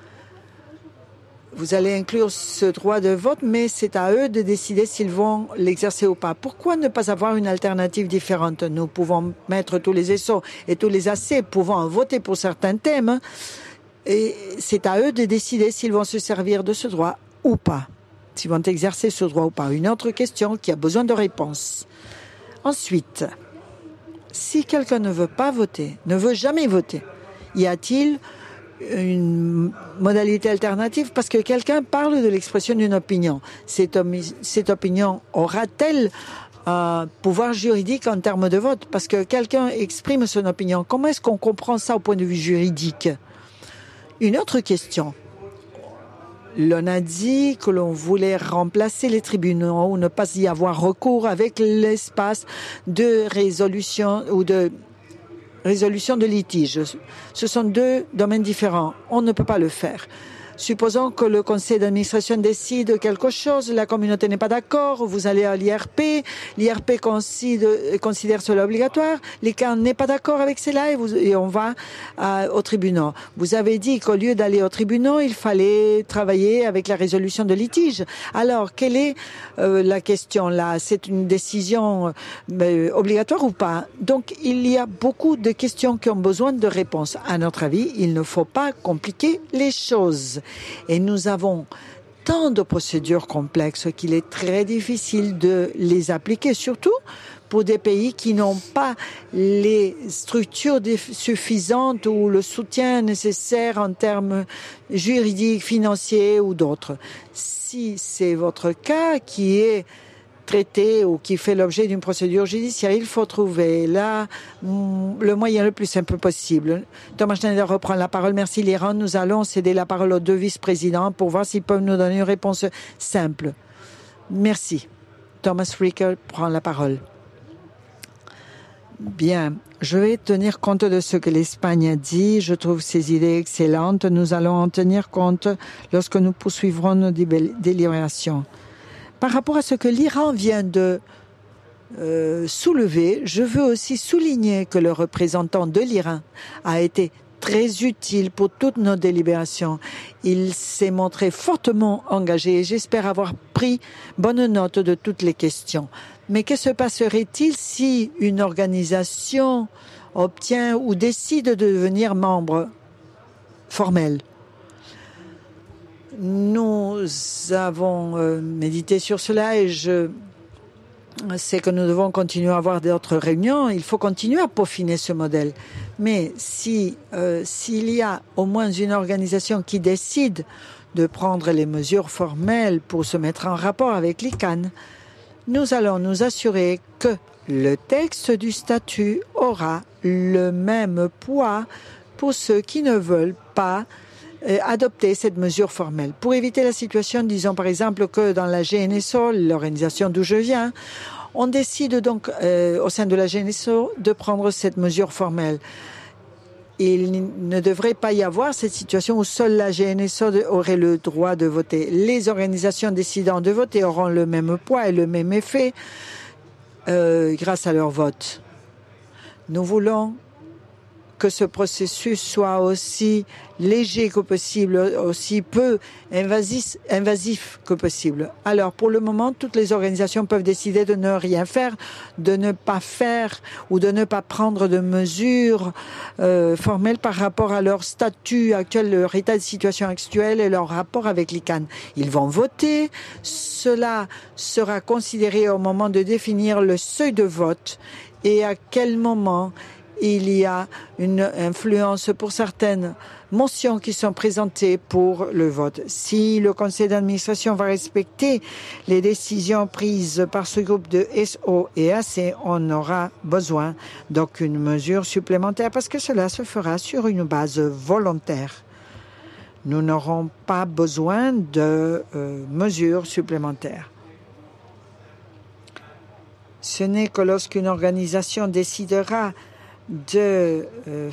Vous allez inclure ce droit de vote, mais c'est à eux de décider s'ils vont l'exercer ou pas. Pourquoi ne pas avoir une alternative différente? Nous pouvons mettre tous les ESSO et tous les AC pouvant voter pour certains thèmes, et c'est à eux de décider s'ils vont se servir de ce droit ou pas, s'ils vont exercer ce droit ou pas. Une autre question qui a besoin de réponse. Ensuite, si quelqu'un ne veut pas voter, ne veut jamais voter, y a-t-il une modalité alternative? Parce que quelqu'un parle de l'expression d'une opinion. Cette opinion aura-t-elle un pouvoir juridique en termes de vote? Parce que quelqu'un exprime son opinion. Comment est-ce qu'on comprend ça au point de vue juridique? Une autre question. L'on a dit que l'on voulait remplacer les tribunaux ou ne pas y avoir recours avec l'espace de résolution ou de résolution de litige. Ce sont deux domaines différents. On ne peut pas le faire. Supposons que le conseil d'administration décide quelque chose, la communauté n'est pas d'accord, vous allez à l'IRP, l'IRP considère cela obligatoire, l'ICAN n'est pas d'accord avec cela et on va au tribunal. Vous avez dit qu'au lieu d'aller au tribunal, il fallait travailler avec la résolution de litige. Alors, quelle est la question là? C'est une décision obligatoire ou pas? Donc, il y a beaucoup de questions qui ont besoin de réponses. À notre avis, il ne faut pas compliquer les choses. Et nous avons tant de procédures complexes qu'il est très difficile de les appliquer, surtout pour des pays qui n'ont pas les structures suffisantes ou le soutien nécessaire en termes juridiques, financiers ou d'autres. Si c'est votre cas qui est traité ou qui fait l'objet d'une procédure judiciaire, il faut trouver là le moyen le plus simple possible. Thomas Schneider reprend la parole. Merci Liran. Nous allons céder la parole aux deux vice-présidents pour voir s'ils peuvent nous donner une réponse simple. Merci. Thomas Rieker prend la parole. Bien, je vais tenir compte de ce que l'Espagne a dit. Je trouve ces idées excellentes. Nous allons en tenir compte lorsque nous poursuivrons nos délibérations. Par rapport à ce que l'Iran vient de soulever, je veux aussi souligner que le représentant de l'Iran a été très utile pour toutes nos délibérations. Il s'est montré fortement engagé et j'espère avoir pris bonne note de toutes les questions. Mais que se passerait-il si une organisation obtient ou décide de devenir membre formel? Nous avons médité sur cela et je sais que nous devons continuer à avoir d'autres réunions. Il faut continuer à peaufiner ce modèle. Mais s'il y a au moins une organisation qui décide de prendre les mesures formelles pour se mettre en rapport avec l'ICAN, nous allons nous assurer que le texte du statut aura le même poids pour ceux qui ne veulent pas adopter cette mesure formelle. Pour éviter la situation, disons par exemple que dans la GNSO, l'organisation d'où je viens, on décide donc au sein de la GNSO de prendre cette mesure formelle. Il ne devrait pas y avoir cette situation où seule la GNSO aurait le droit de voter. Les organisations décidant de voter auront le même poids et le même effet grâce à leur vote. Nous voulons que ce processus soit aussi léger que possible, aussi peu invasif que possible. Alors, pour le moment, toutes les organisations peuvent décider de ne rien faire, de ne pas faire ou de ne pas prendre de mesures formelles par rapport à leur statut actuel, leur état de situation actuel et leur rapport avec l'ICAN. Ils vont voter. Cela sera considéré au moment de définir le seuil de vote et à quel moment il y a une influence pour certaines motions qui sont présentées pour le vote. Si le conseil d'administration va respecter les décisions prises par ce groupe de SO et AC, on aura besoin d'aucune mesure supplémentaire parce que cela se fera sur une base volontaire. Nous n'aurons pas besoin de mesures supplémentaires. Ce n'est que lorsqu'une organisation décidera de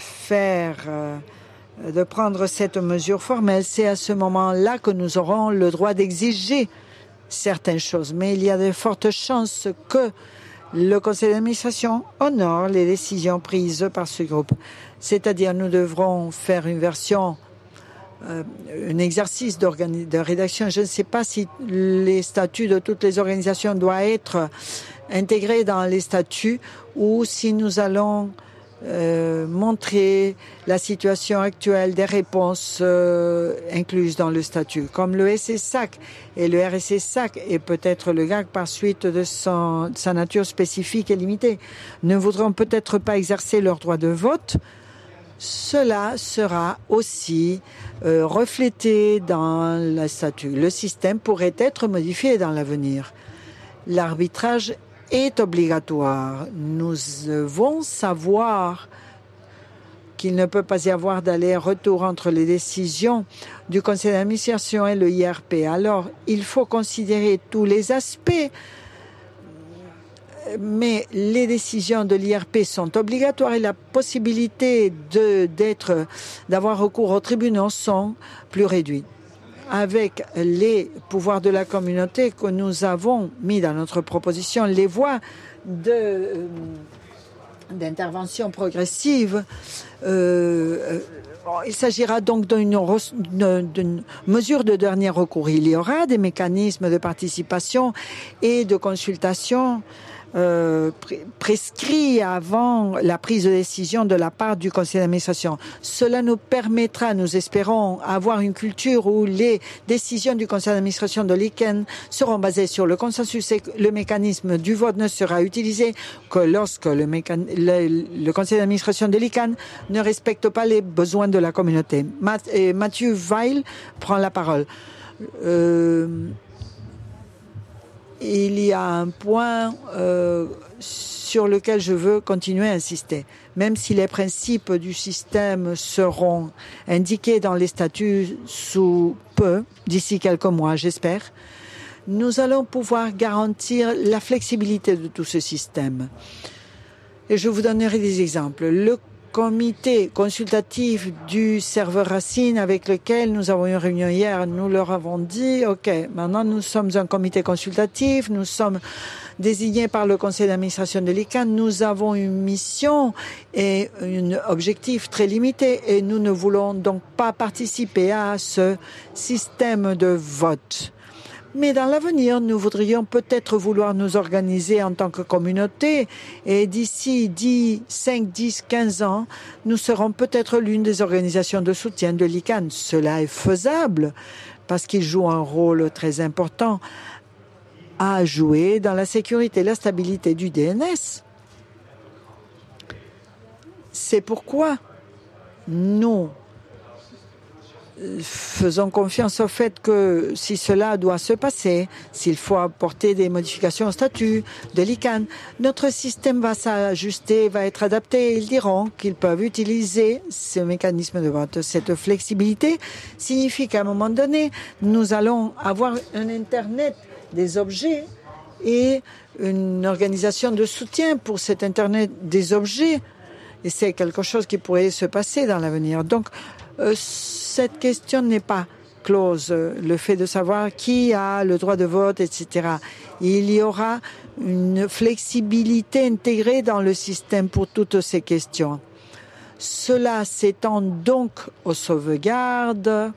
prendre cette mesure formelle, c'est à ce moment-là que nous aurons le droit d'exiger certaines choses. Mais il y a de fortes chances que Le conseil d'administration honore les décisions prises par ce groupe. C'est-à-dire, nous devrons faire une version, un exercice de rédaction. Je ne sais pas si les statuts de toutes les organisations doivent être intégrés dans les statuts ou si nous allons montrer la situation actuelle des réponses incluses dans le statut, comme le SSAC et le RSSAC et peut-être le GAC par suite de sa nature spécifique et limitée ne voudront peut-être pas exercer leur droit de vote. Cela sera aussi reflété dans le statut. Le système pourrait être modifié dans l'avenir. L'arbitrage est obligatoire. Nous devons savoir qu'il ne peut pas y avoir d'aller-retour entre les décisions du conseil d'administration et le IRP. Alors, il faut considérer tous les aspects, mais les décisions de l'IRP sont obligatoires et la possibilité d'avoir recours aux tribunaux sont plus réduites. Avec les pouvoirs de la communauté que nous avons mis dans notre proposition, les voies d'intervention progressive, il s'agira donc d'une mesure de dernier recours. Il y aura des mécanismes de participation et de consultation prescrit avant la prise de décision de la part du conseil d'administration. Cela nous permettra, nous espérons, avoir une culture où les décisions du conseil d'administration de l'ICANN seront basées sur le consensus et que le mécanisme du vote ne sera utilisé que lorsque le conseil d'administration de l'ICANN ne respecte pas les besoins de la communauté. Mathieu Weil prend la parole. Il y a un point sur lequel je veux continuer à insister. Même si les principes du système seront indiqués dans les statuts sous peu, d'ici quelques mois, j'espère, nous allons pouvoir garantir la flexibilité de tout ce système. Et je vous donnerai des exemples. Le comité consultatif du serveur Racine avec lequel nous avons eu une réunion hier, nous leur avons dit, OK, maintenant nous sommes un comité consultatif, nous sommes désignés par le conseil d'administration de l'ICANN, nous avons une mission et un objectif très limité et nous ne voulons donc pas participer à ce système de vote. Mais dans l'avenir, nous voudrions peut-être vouloir nous organiser en tant que communauté et d'ici 5, 10, 15 ans, nous serons peut-être l'une des organisations de soutien de l'ICANN. Cela est faisable parce qu'il joue un rôle très important à jouer dans la sécurité et la stabilité du DNS. C'est pourquoi nous faisons confiance au fait que si cela doit se passer, s'il faut apporter des modifications au statut de l'ICANN, notre système va s'ajuster, va être adapté. Ils diront qu'ils peuvent utiliser ce mécanisme de vote. Cette flexibilité signifie qu'à un moment donné, nous allons avoir un Internet des objets et une organisation de soutien pour cet Internet des objets. Et c'est quelque chose qui pourrait se passer dans l'avenir. Donc, cette question n'est pas close, le fait de savoir qui a le droit de vote, etc. Il y aura une flexibilité intégrée dans le système pour toutes ces questions. Cela s'étend donc aux sauvegardes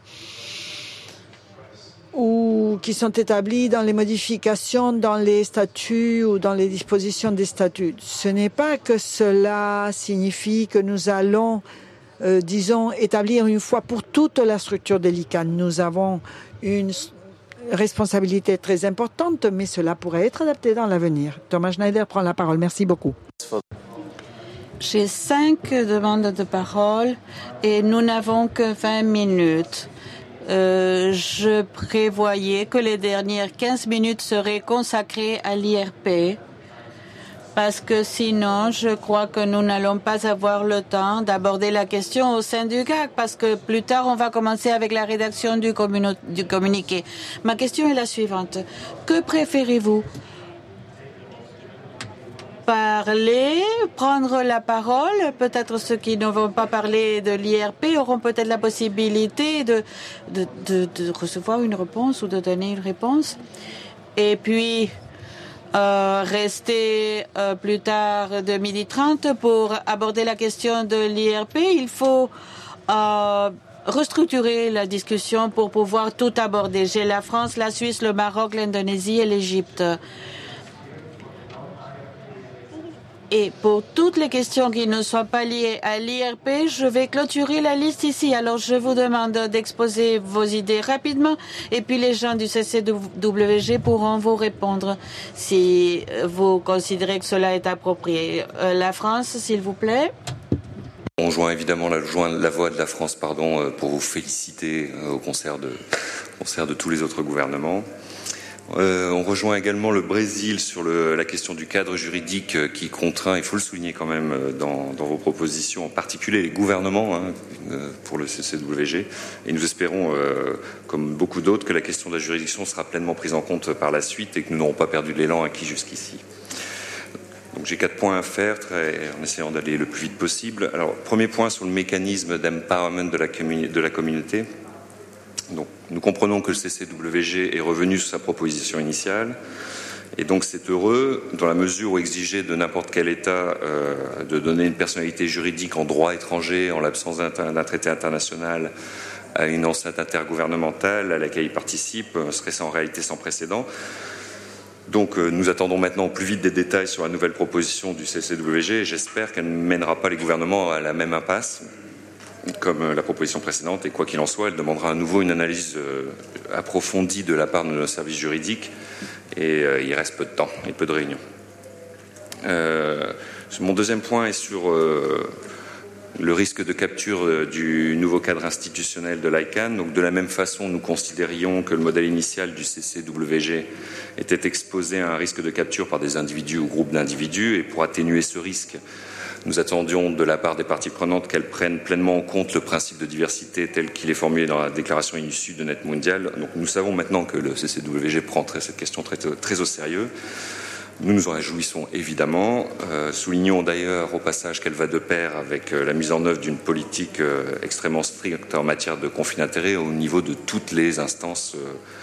ou qui sont établies dans les modifications dans les statuts ou dans les dispositions des statuts. Ce n'est pas que cela signifie que nous allons établir une fois pour toutes la structure de l'ICANN. Nous avons une responsabilité très importante, mais cela pourrait être adapté dans l'avenir. Thomas Schneider prend la parole. Merci beaucoup. J'ai 5 demandes de parole et nous n'avons que 20 minutes. Je prévoyais que les dernières 15 minutes seraient consacrées à l'IRP. Parce que sinon, je crois que nous n'allons pas avoir le temps d'aborder la question au sein du GAC, parce que plus tard, on va commencer avec la rédaction du communiqué. Ma question est la suivante. Que préférez-vous? Parler, prendre la parole? Peut-être ceux qui ne vont pas parler de l'IRP auront peut-être la possibilité de recevoir une réponse ou de donner une réponse. Et puis, rester plus tard de 12h30 pour aborder la question de l'IRP. Il faut restructurer la discussion pour pouvoir tout aborder. J'ai la France, la Suisse, le Maroc, l'Indonésie et l'Égypte. Et pour toutes les questions qui ne soient pas liées à l'IRP, je vais clôturer la liste ici. Alors, je vous demande d'exposer vos idées rapidement et puis les gens du CCWG pourront vous répondre si vous considérez que cela est approprié. La France, s'il vous plaît. On joint évidemment la voix de la France pour vous féliciter au concert de tous les autres gouvernements. On rejoint également le Brésil sur la question du cadre juridique qui contraint, il faut le souligner quand même dans vos propositions, en particulier les gouvernements pour le CCWG. Et nous espérons, comme beaucoup d'autres, que la question de la juridiction sera pleinement prise en compte par la suite et que nous n'aurons pas perdu l'élan acquis jusqu'ici. Donc j'ai 4 points à faire en essayant d'aller le plus vite possible. Alors, premier point sur le mécanisme d'empowerment de la communauté. Donc, nous comprenons que le CCWG est revenu sur sa proposition initiale, et donc c'est heureux dans la mesure où exiger de n'importe quel État de donner une personnalité juridique en droit étranger en l'absence d'un traité international à une enceinte intergouvernementale à laquelle il participe serait en réalité sans précédent. Donc nous attendons maintenant au plus vite des détails sur la nouvelle proposition du CCWG et j'espère qu'elle ne mènera pas les gouvernements à la même impasse comme la proposition précédente, et quoi qu'il en soit, elle demandera à nouveau une analyse approfondie de la part de nos services juridiques, et il reste peu de temps et peu de réunions. Mon deuxième point est sur le risque de capture du nouveau cadre institutionnel de l'ICANN. Donc, de la même façon, nous considérions que le modèle initial du CCWG était exposé à un risque de capture par des individus ou groupes d'individus, et pour atténuer ce risque, nous attendions de la part des parties prenantes qu'elles prennent pleinement en compte le principe de diversité tel qu'il est formulé dans la déclaration issue de Net Mondial. Donc nous savons maintenant que le CCWG prend cette question très au sérieux. Nous nous en réjouissons évidemment. Soulignons d'ailleurs au passage qu'elle va de pair avec la mise en œuvre d'une politique extrêmement stricte en matière de conflit d'intérêts au niveau de toutes les instances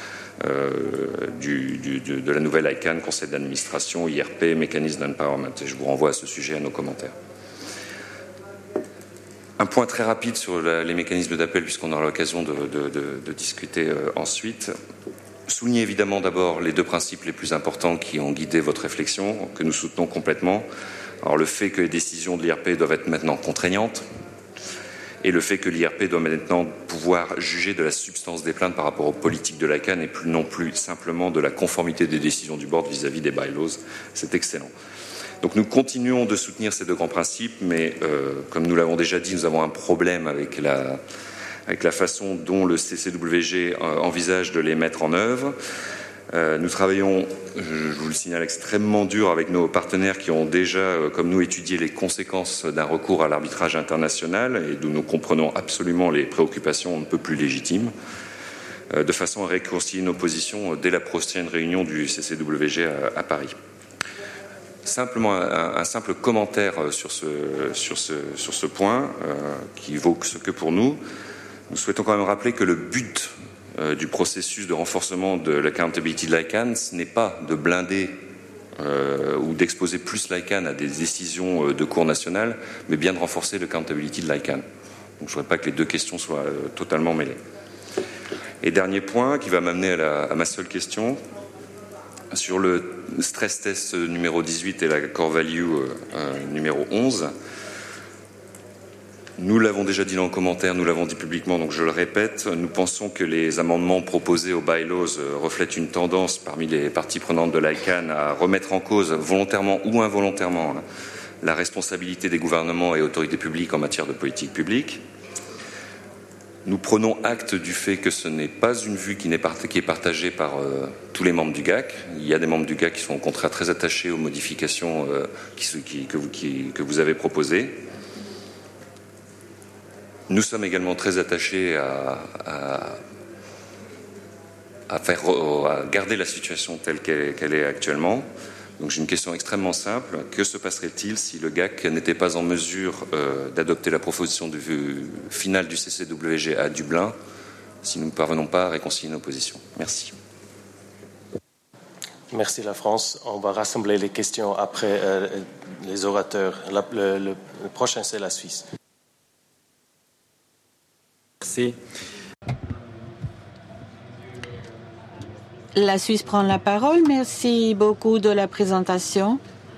de la nouvelle ICANN, conseil d'administration, IRP, mécanisme d'empowerment. Et je vous renvoie à ce sujet à nos commentaires. Un point très rapide sur les mécanismes d'appel, puisqu'on aura l'occasion de discuter ensuite. Soulignez évidemment d'abord les 2 principes les plus importants qui ont guidé votre réflexion, que nous soutenons complètement. Alors le fait que les décisions de l'IRP doivent être maintenant contraignantes, et le fait que l'IRP doit maintenant pouvoir juger de la substance des plaintes par rapport aux politiques de l'ICANN et non plus simplement de la conformité des décisions du board vis-à-vis des bylaws. C'est excellent. Donc nous continuons de soutenir ces 2 grands principes, mais comme nous l'avons déjà dit, nous avons un problème avec la façon dont le CCWG envisage de les mettre en œuvre. Nous travaillons, je vous le signale, extrêmement dur avec nos partenaires qui ont déjà, comme nous, étudié les conséquences d'un recours à l'arbitrage international et d'où nous comprenons absolument les préoccupations un peu plus légitimes, de façon à réconcilier nos positions dès la prochaine réunion du CCWG à Paris. Simplement un simple commentaire sur ce point qui vaut ce que pour nous. Nous souhaitons quand même rappeler que le but du processus de renforcement de l'accountability de l'ICANN, ce n'est pas de blinder ou d'exposer plus l'ICANN à des décisions de cour nationale, mais bien de renforcer l'accountability de l'ICANN. Donc je ne voudrais pas que les 2 questions soient totalement mêlées. Et dernier point qui va m'amener à ma seule question. Sur le stress test numéro 18 et la core value numéro 11, nous l'avons déjà dit dans le commentaire, nous l'avons dit publiquement, donc je le répète, nous pensons que les amendements proposés aux bylaws reflètent une tendance parmi les parties prenantes de l'ICANN à remettre en cause, volontairement ou involontairement, la responsabilité des gouvernements et autorités publiques en matière de politique publique. Nous prenons acte du fait que ce n'est pas une vue qui est partagée par tous les membres du GAC. Il y a des membres du GAC qui sont au contraire très attachés aux modifications que vous avez proposées. Nous sommes également très attachés à garder la situation telle qu'elle est actuellement. Donc j'ai une question extrêmement simple. Que se passerait-il si le GAC n'était pas en mesure d'adopter la proposition finale du CCWG à Dublin, si nous ne parvenons pas à réconcilier nos positions? Merci. Merci la France. On va rassembler les questions après les orateurs. Le prochain, c'est la Suisse. Merci. La Suisse prend la parole. Merci beaucoup de la présentation.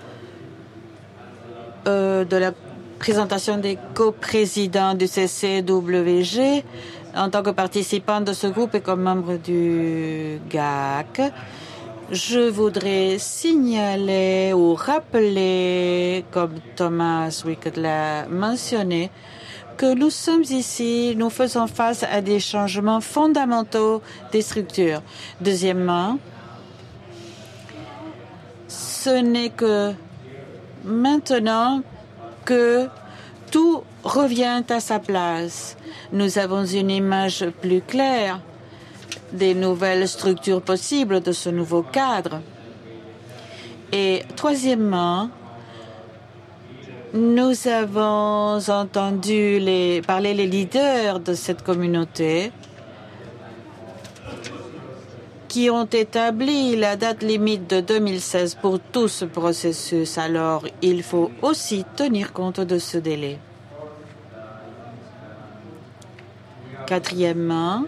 Des coprésidents du CCWG en tant que participant de ce groupe et comme membre du GAC. Je voudrais signaler ou rappeler, comme Thomas Wickett l'a mentionné, que nous sommes ici, nous faisons face à des changements fondamentaux des structures. Deuxièmement, ce n'est que maintenant que tout revient à sa place. Nous avons une image plus claire des nouvelles structures possibles de ce nouveau cadre. Et troisièmement, nous avons entendu parler les leaders de cette communauté qui ont établi la date limite de 2016 pour tout ce processus. Alors, il faut aussi tenir compte de ce délai. Quatrièmement,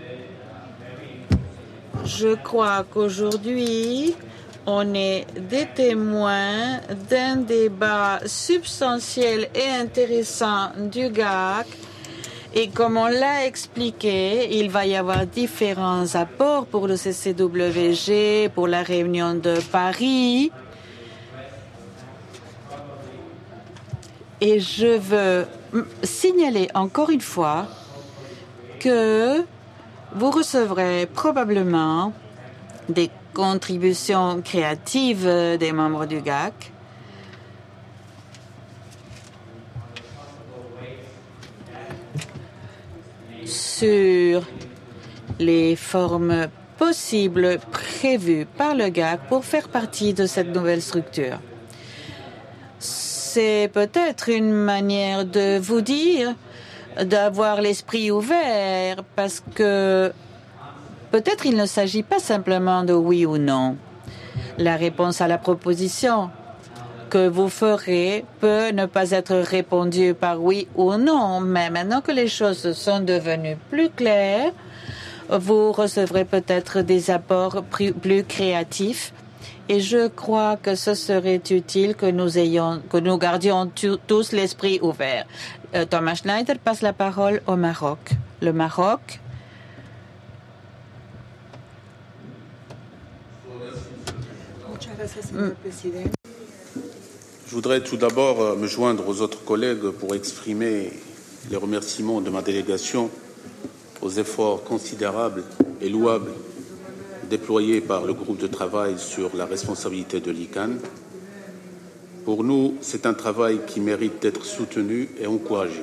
je crois qu'aujourd'hui, on est des témoins d'un débat substantiel et intéressant du GAC. Et comme on l'a expliqué, il va y avoir différents apports pour le CCWG, pour la réunion de Paris. Et je veux signaler encore une fois que vous recevrez probablement des contributions créatives des membres du GAC. Sur les formes possibles prévues par le GAC pour faire partie de cette nouvelle structure. C'est peut-être une manière de vous dire d'avoir l'esprit ouvert parce que peut-être il ne s'agit pas simplement de oui ou non. La réponse à la proposition que vous ferez peut ne pas être répondue par oui ou non, mais maintenant que les choses sont devenues plus claires, vous recevrez peut-être des apports plus créatifs. Et je crois que ce serait utile que nous gardions tous l'esprit ouvert. Thomas Schneider passe la parole au Maroc. Le Maroc. Je voudrais tout d'abord me joindre aux autres collègues pour exprimer les remerciements de ma délégation aux efforts considérables et louables déployés par le groupe de travail sur la responsabilité de l'ICANN. Pour nous, c'est un travail qui mérite d'être soutenu et encouragé.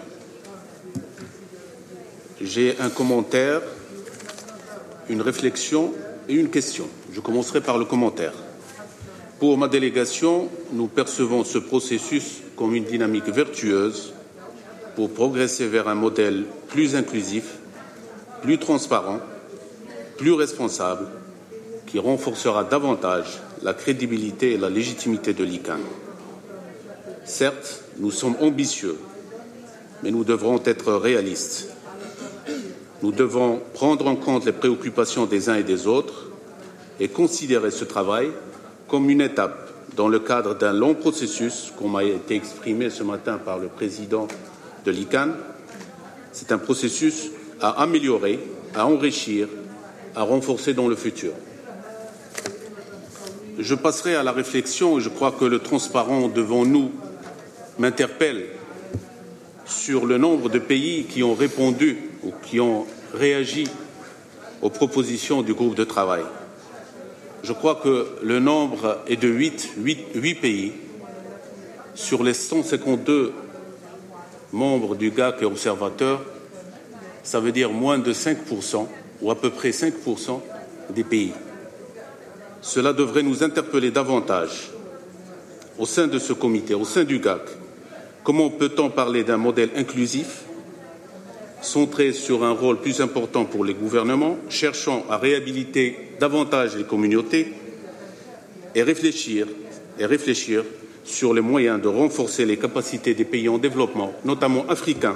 J'ai un commentaire, une réflexion et une question. Je commencerai par le commentaire. Pour ma délégation, nous percevons ce processus comme une dynamique vertueuse pour progresser vers un modèle plus inclusif, plus transparent, plus responsable, qui renforcera davantage la crédibilité et la légitimité de l'ICANN. Certes, nous sommes ambitieux, mais nous devrons être réalistes. Nous devons prendre en compte les préoccupations des uns et des autres et considérer ce travail comme une étape dans le cadre d'un long processus, comme a été exprimé ce matin par le président de l'ICANN. C'est un processus à améliorer, à enrichir, à renforcer dans le futur. Je passerai à la réflexion et je crois que le transparent devant nous m'interpelle sur le nombre de pays qui ont répondu ou qui ont réagi aux propositions du groupe de travail. Je crois que le nombre est de 8 pays sur les 152 membres du GAC et observateurs. Ça veut dire moins de 5% ou à peu près 5% des pays. Cela devrait nous interpeller davantage au sein de ce comité, au sein du GAC. Comment peut-on parler d'un modèle inclusif, centré sur un rôle plus important pour les gouvernements, cherchant à réhabiliter davantage les communautés, et réfléchir sur les moyens de renforcer les capacités des pays en développement, notamment africains,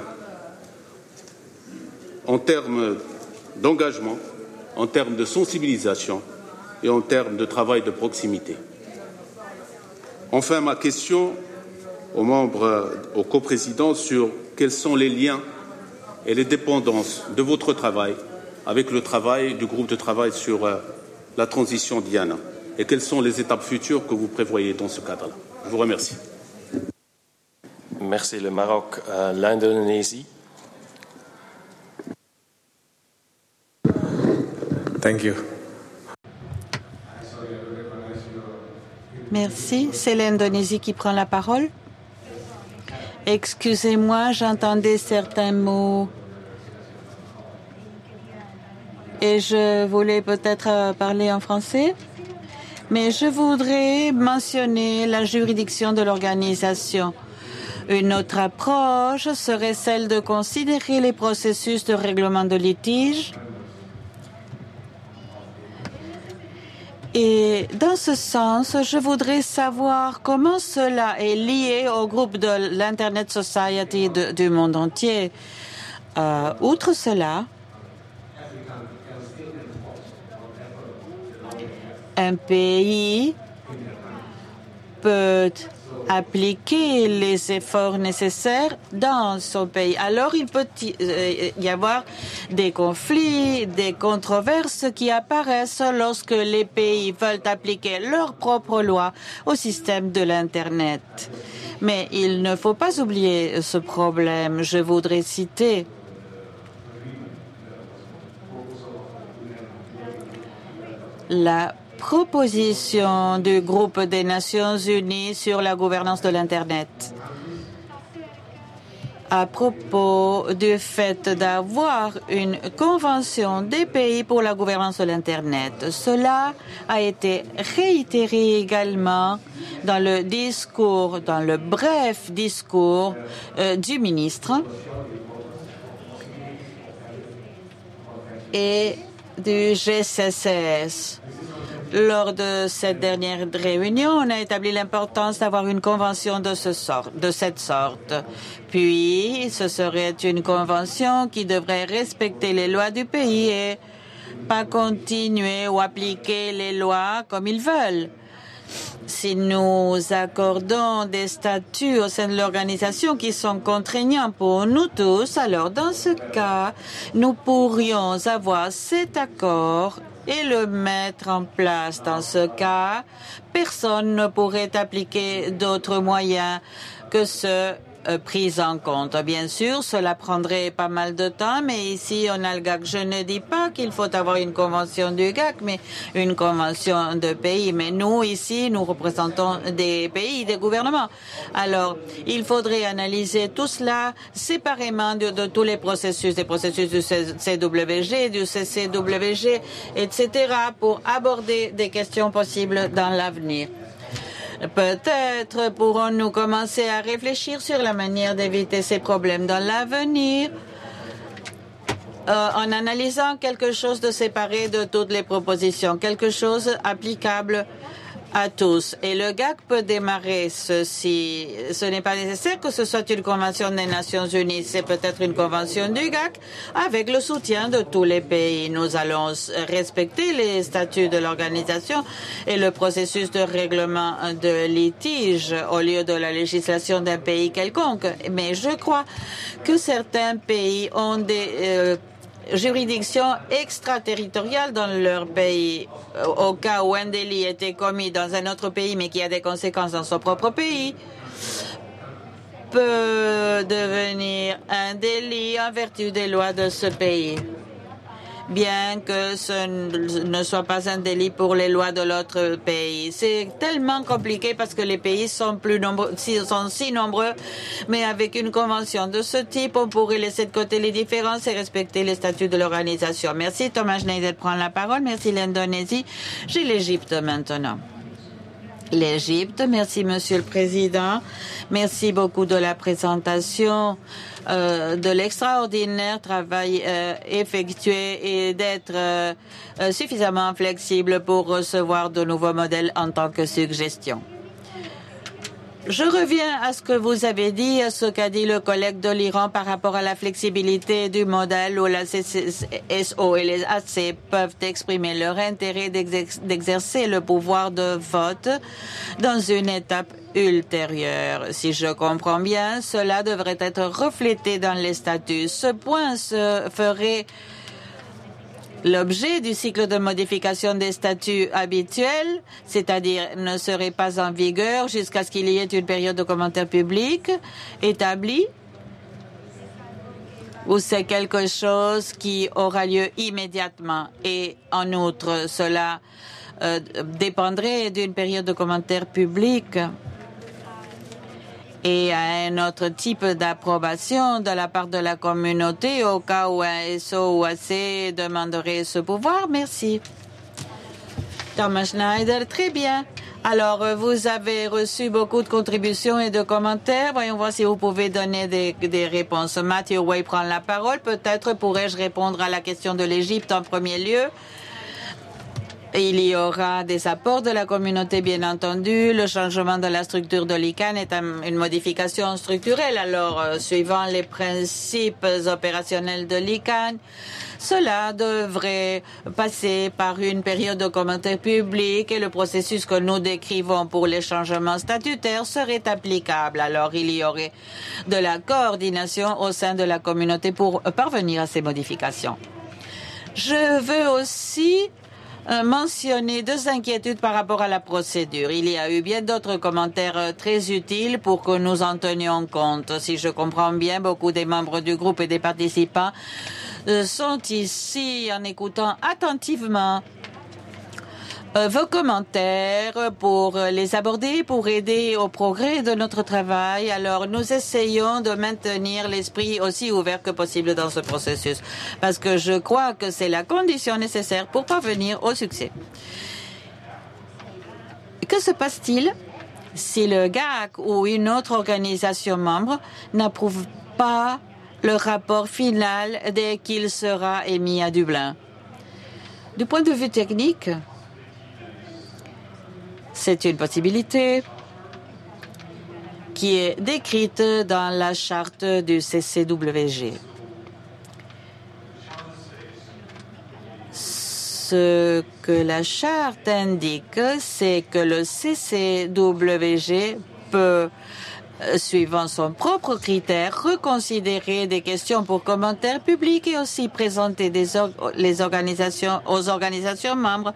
en termes d'engagement, en termes de sensibilisation et en termes de travail de proximité. Enfin, ma question aux membres, aux coprésidents sur quels sont les liens et les dépendances de votre travail avec le travail du groupe de travail sur la transition Diana et quelles sont les étapes futures que vous prévoyez dans ce cadre-là. Je vous remercie. Merci. Le Maroc, l'Indonésie. Thank you. Merci. C'est l'Indonésie qui prend la parole. Excusez-moi, j'entendais certains mots et je voulais peut-être parler en français, mais je voudrais mentionner la juridiction de l'organisation. Une autre approche serait celle de considérer les processus de règlement de litige. Et dans ce sens, je voudrais savoir comment cela est lié au groupe de l'Internet Society du monde entier. Outre cela, un pays peut appliquer les efforts nécessaires dans son pays. Alors, il peut y avoir des conflits, des controverses qui apparaissent lorsque les pays veulent appliquer leurs propres lois au système de l'Internet. Mais il ne faut pas oublier ce problème. Je voudrais citer la proposition du groupe des Nations Unies sur la gouvernance de l'Internet à propos du fait d'avoir une convention des pays pour la gouvernance de l'Internet. Cela a été réitéré également dans le discours, dans le bref discours du ministre et du GCCS. Lors de cette dernière réunion, on a établi l'importance d'avoir une convention de cette sorte. Puis, ce serait une convention qui devrait respecter les lois du pays et pas continuer ou appliquer les lois comme ils veulent. Si nous accordons des statuts au sein de l'organisation qui sont contraignants pour nous tous, alors dans ce cas, nous pourrions avoir cet accord et le mettre en place. Dans ce cas, personne ne pourrait appliquer d'autres moyens que ceux pris en compte. Bien sûr, cela prendrait pas mal de temps, mais ici, on a le GAC. Je ne dis pas qu'il faut avoir une convention du GAC, mais une convention de pays. Mais nous, ici, nous représentons des pays, des gouvernements. Alors, il faudrait analyser tout cela séparément de tous les processus, des processus du CWG, du CCWG, etc., pour aborder des questions possibles dans l'avenir. Peut-être pourrons-nous commencer à réfléchir sur la manière d'éviter ces problèmes dans l'avenir en analysant quelque chose de séparé de toutes les propositions, quelque chose applicable à tous. Et le GAC peut démarrer ceci. Ce n'est pas nécessaire que ce soit une convention des Nations Unies. C'est peut-être une convention du GAC avec le soutien de tous les pays. Nous allons respecter les statuts de l'organisation et le processus de règlement de litige au lieu de la législation d'un pays quelconque. Mais je crois que certains pays ont des juridictions extraterritoriales dans leur pays. Au cas où un délit était commis dans un autre pays mais qui a des conséquences dans son propre pays, peut devenir un délit en vertu des lois de ce pays, bien que ce ne soit pas un délit pour les lois de l'autre pays. C'est tellement compliqué parce que les pays sont si nombreux, mais avec une convention de ce type, on pourrait laisser de côté les différences et respecter les statuts de l'organisation. Merci. Thomas Schneider prend la parole. Merci l'Indonésie. J'ai l'Égypte maintenant. l'Égypte. Merci, Monsieur le Président. Merci beaucoup de la présentation, de l'extraordinaire travail effectué et d'être suffisamment flexible pour recevoir de nouveaux modèles en tant que suggestion. Je reviens à ce que vous avez dit, à ce qu'a dit le collègue de l'Iran par rapport à la flexibilité du modèle où la CCSO et les AC peuvent exprimer leur intérêt d'exercer le pouvoir de vote dans une étape ultérieure. Si je comprends bien, cela devrait être reflété dans les statuts. Ce point se ferait l'objet du cycle de modification des statuts habituels, c'est-à-dire ne serait pas en vigueur jusqu'à ce qu'il y ait une période de commentaire public établie, ou c'est quelque chose qui aura lieu immédiatement. Et en outre, cela dépendrait d'une période de commentaire public et à un autre type d'approbation de la part de la communauté au cas où un SO ou AC demanderait ce pouvoir. Merci. Thomas Schneider, très bien. Alors, vous avez reçu beaucoup de contributions et de commentaires. Voyons voir si vous pouvez donner des réponses. Matthew Way prend la parole. Peut-être pourrais-je répondre à la question de l'Égypte en premier lieu. Il y aura des apports de la communauté, bien entendu. Le changement de la structure de l'ICANN est une modification structurelle. Alors, suivant les principes opérationnels de l'ICANN, cela devrait passer par une période de commentaire public et le processus que nous décrivons pour les changements statutaires serait applicable. Alors, il y aurait de la coordination au sein de la communauté pour parvenir à ces modifications. Je veux aussi mentionner deux inquiétudes par rapport à la procédure. Il y a eu bien d'autres commentaires très utiles pour que nous en tenions compte. Si je comprends bien, beaucoup des membres du groupe et des participants sont ici en écoutant attentivement vos commentaires pour les aborder, pour aider au progrès de notre travail. Alors, nous essayons de maintenir l'esprit aussi ouvert que possible dans ce processus, parce que je crois que c'est la condition nécessaire pour parvenir au succès. Que se passe-t-il si le GAC ou une autre organisation membre n'approuve pas le rapport final dès qu'il sera émis à Dublin? Du point de vue technique, c'est une possibilité qui est décrite dans la charte du CCWG. Ce que la charte indique, c'est que le CCWG peut, suivant son propre critère, reconsidérer des questions pour commentaires publics et aussi présenter aux organisations membres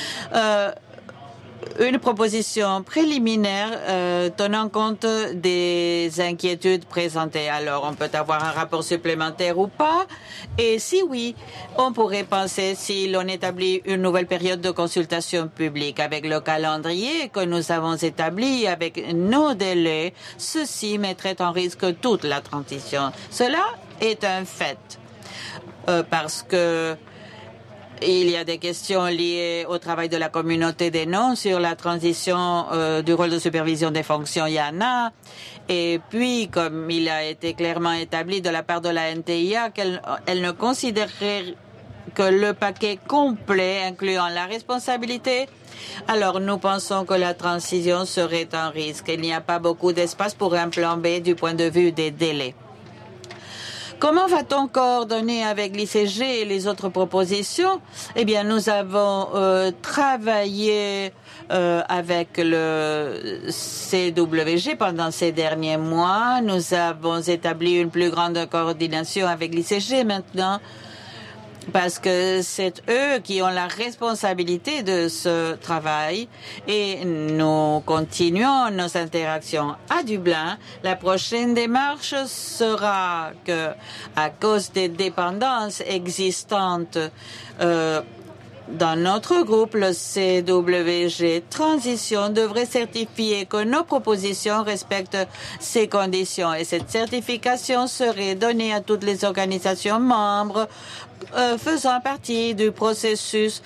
une proposition préliminaire tenant compte des inquiétudes présentées. Alors, on peut avoir un rapport supplémentaire ou pas. Et si oui, on pourrait penser, si l'on établit une nouvelle période de consultation publique avec le calendrier que nous avons établi, avec nos délais, ceci mettrait en risque toute la transition. Cela est un fait. Parce que il y a des questions liées au travail de la communauté des noms sur la transition du rôle de supervision des fonctions IANA. Et puis, comme il a été clairement établi de la part de la NTIA qu'elle ne considérerait que le paquet complet incluant la responsabilité, alors nous pensons que la transition serait un risque. Il n'y a pas beaucoup d'espace pour un plan B du point de vue des délais. Comment va-t-on coordonner avec l'ICG et les autres propositions? Eh bien, nous avons travaillé avec le CWG pendant ces derniers mois. Nous avons établi une plus grande coordination avec l'ICG maintenant, parce que c'est eux qui ont la responsabilité de ce travail et nous continuons nos interactions à Dublin. La prochaine démarche sera que, à cause des dépendances existantes dans notre groupe, le CWG Transition devrait certifier que nos propositions respectent ces conditions et cette certification serait donnée à toutes les organisations membres faisant partie du processus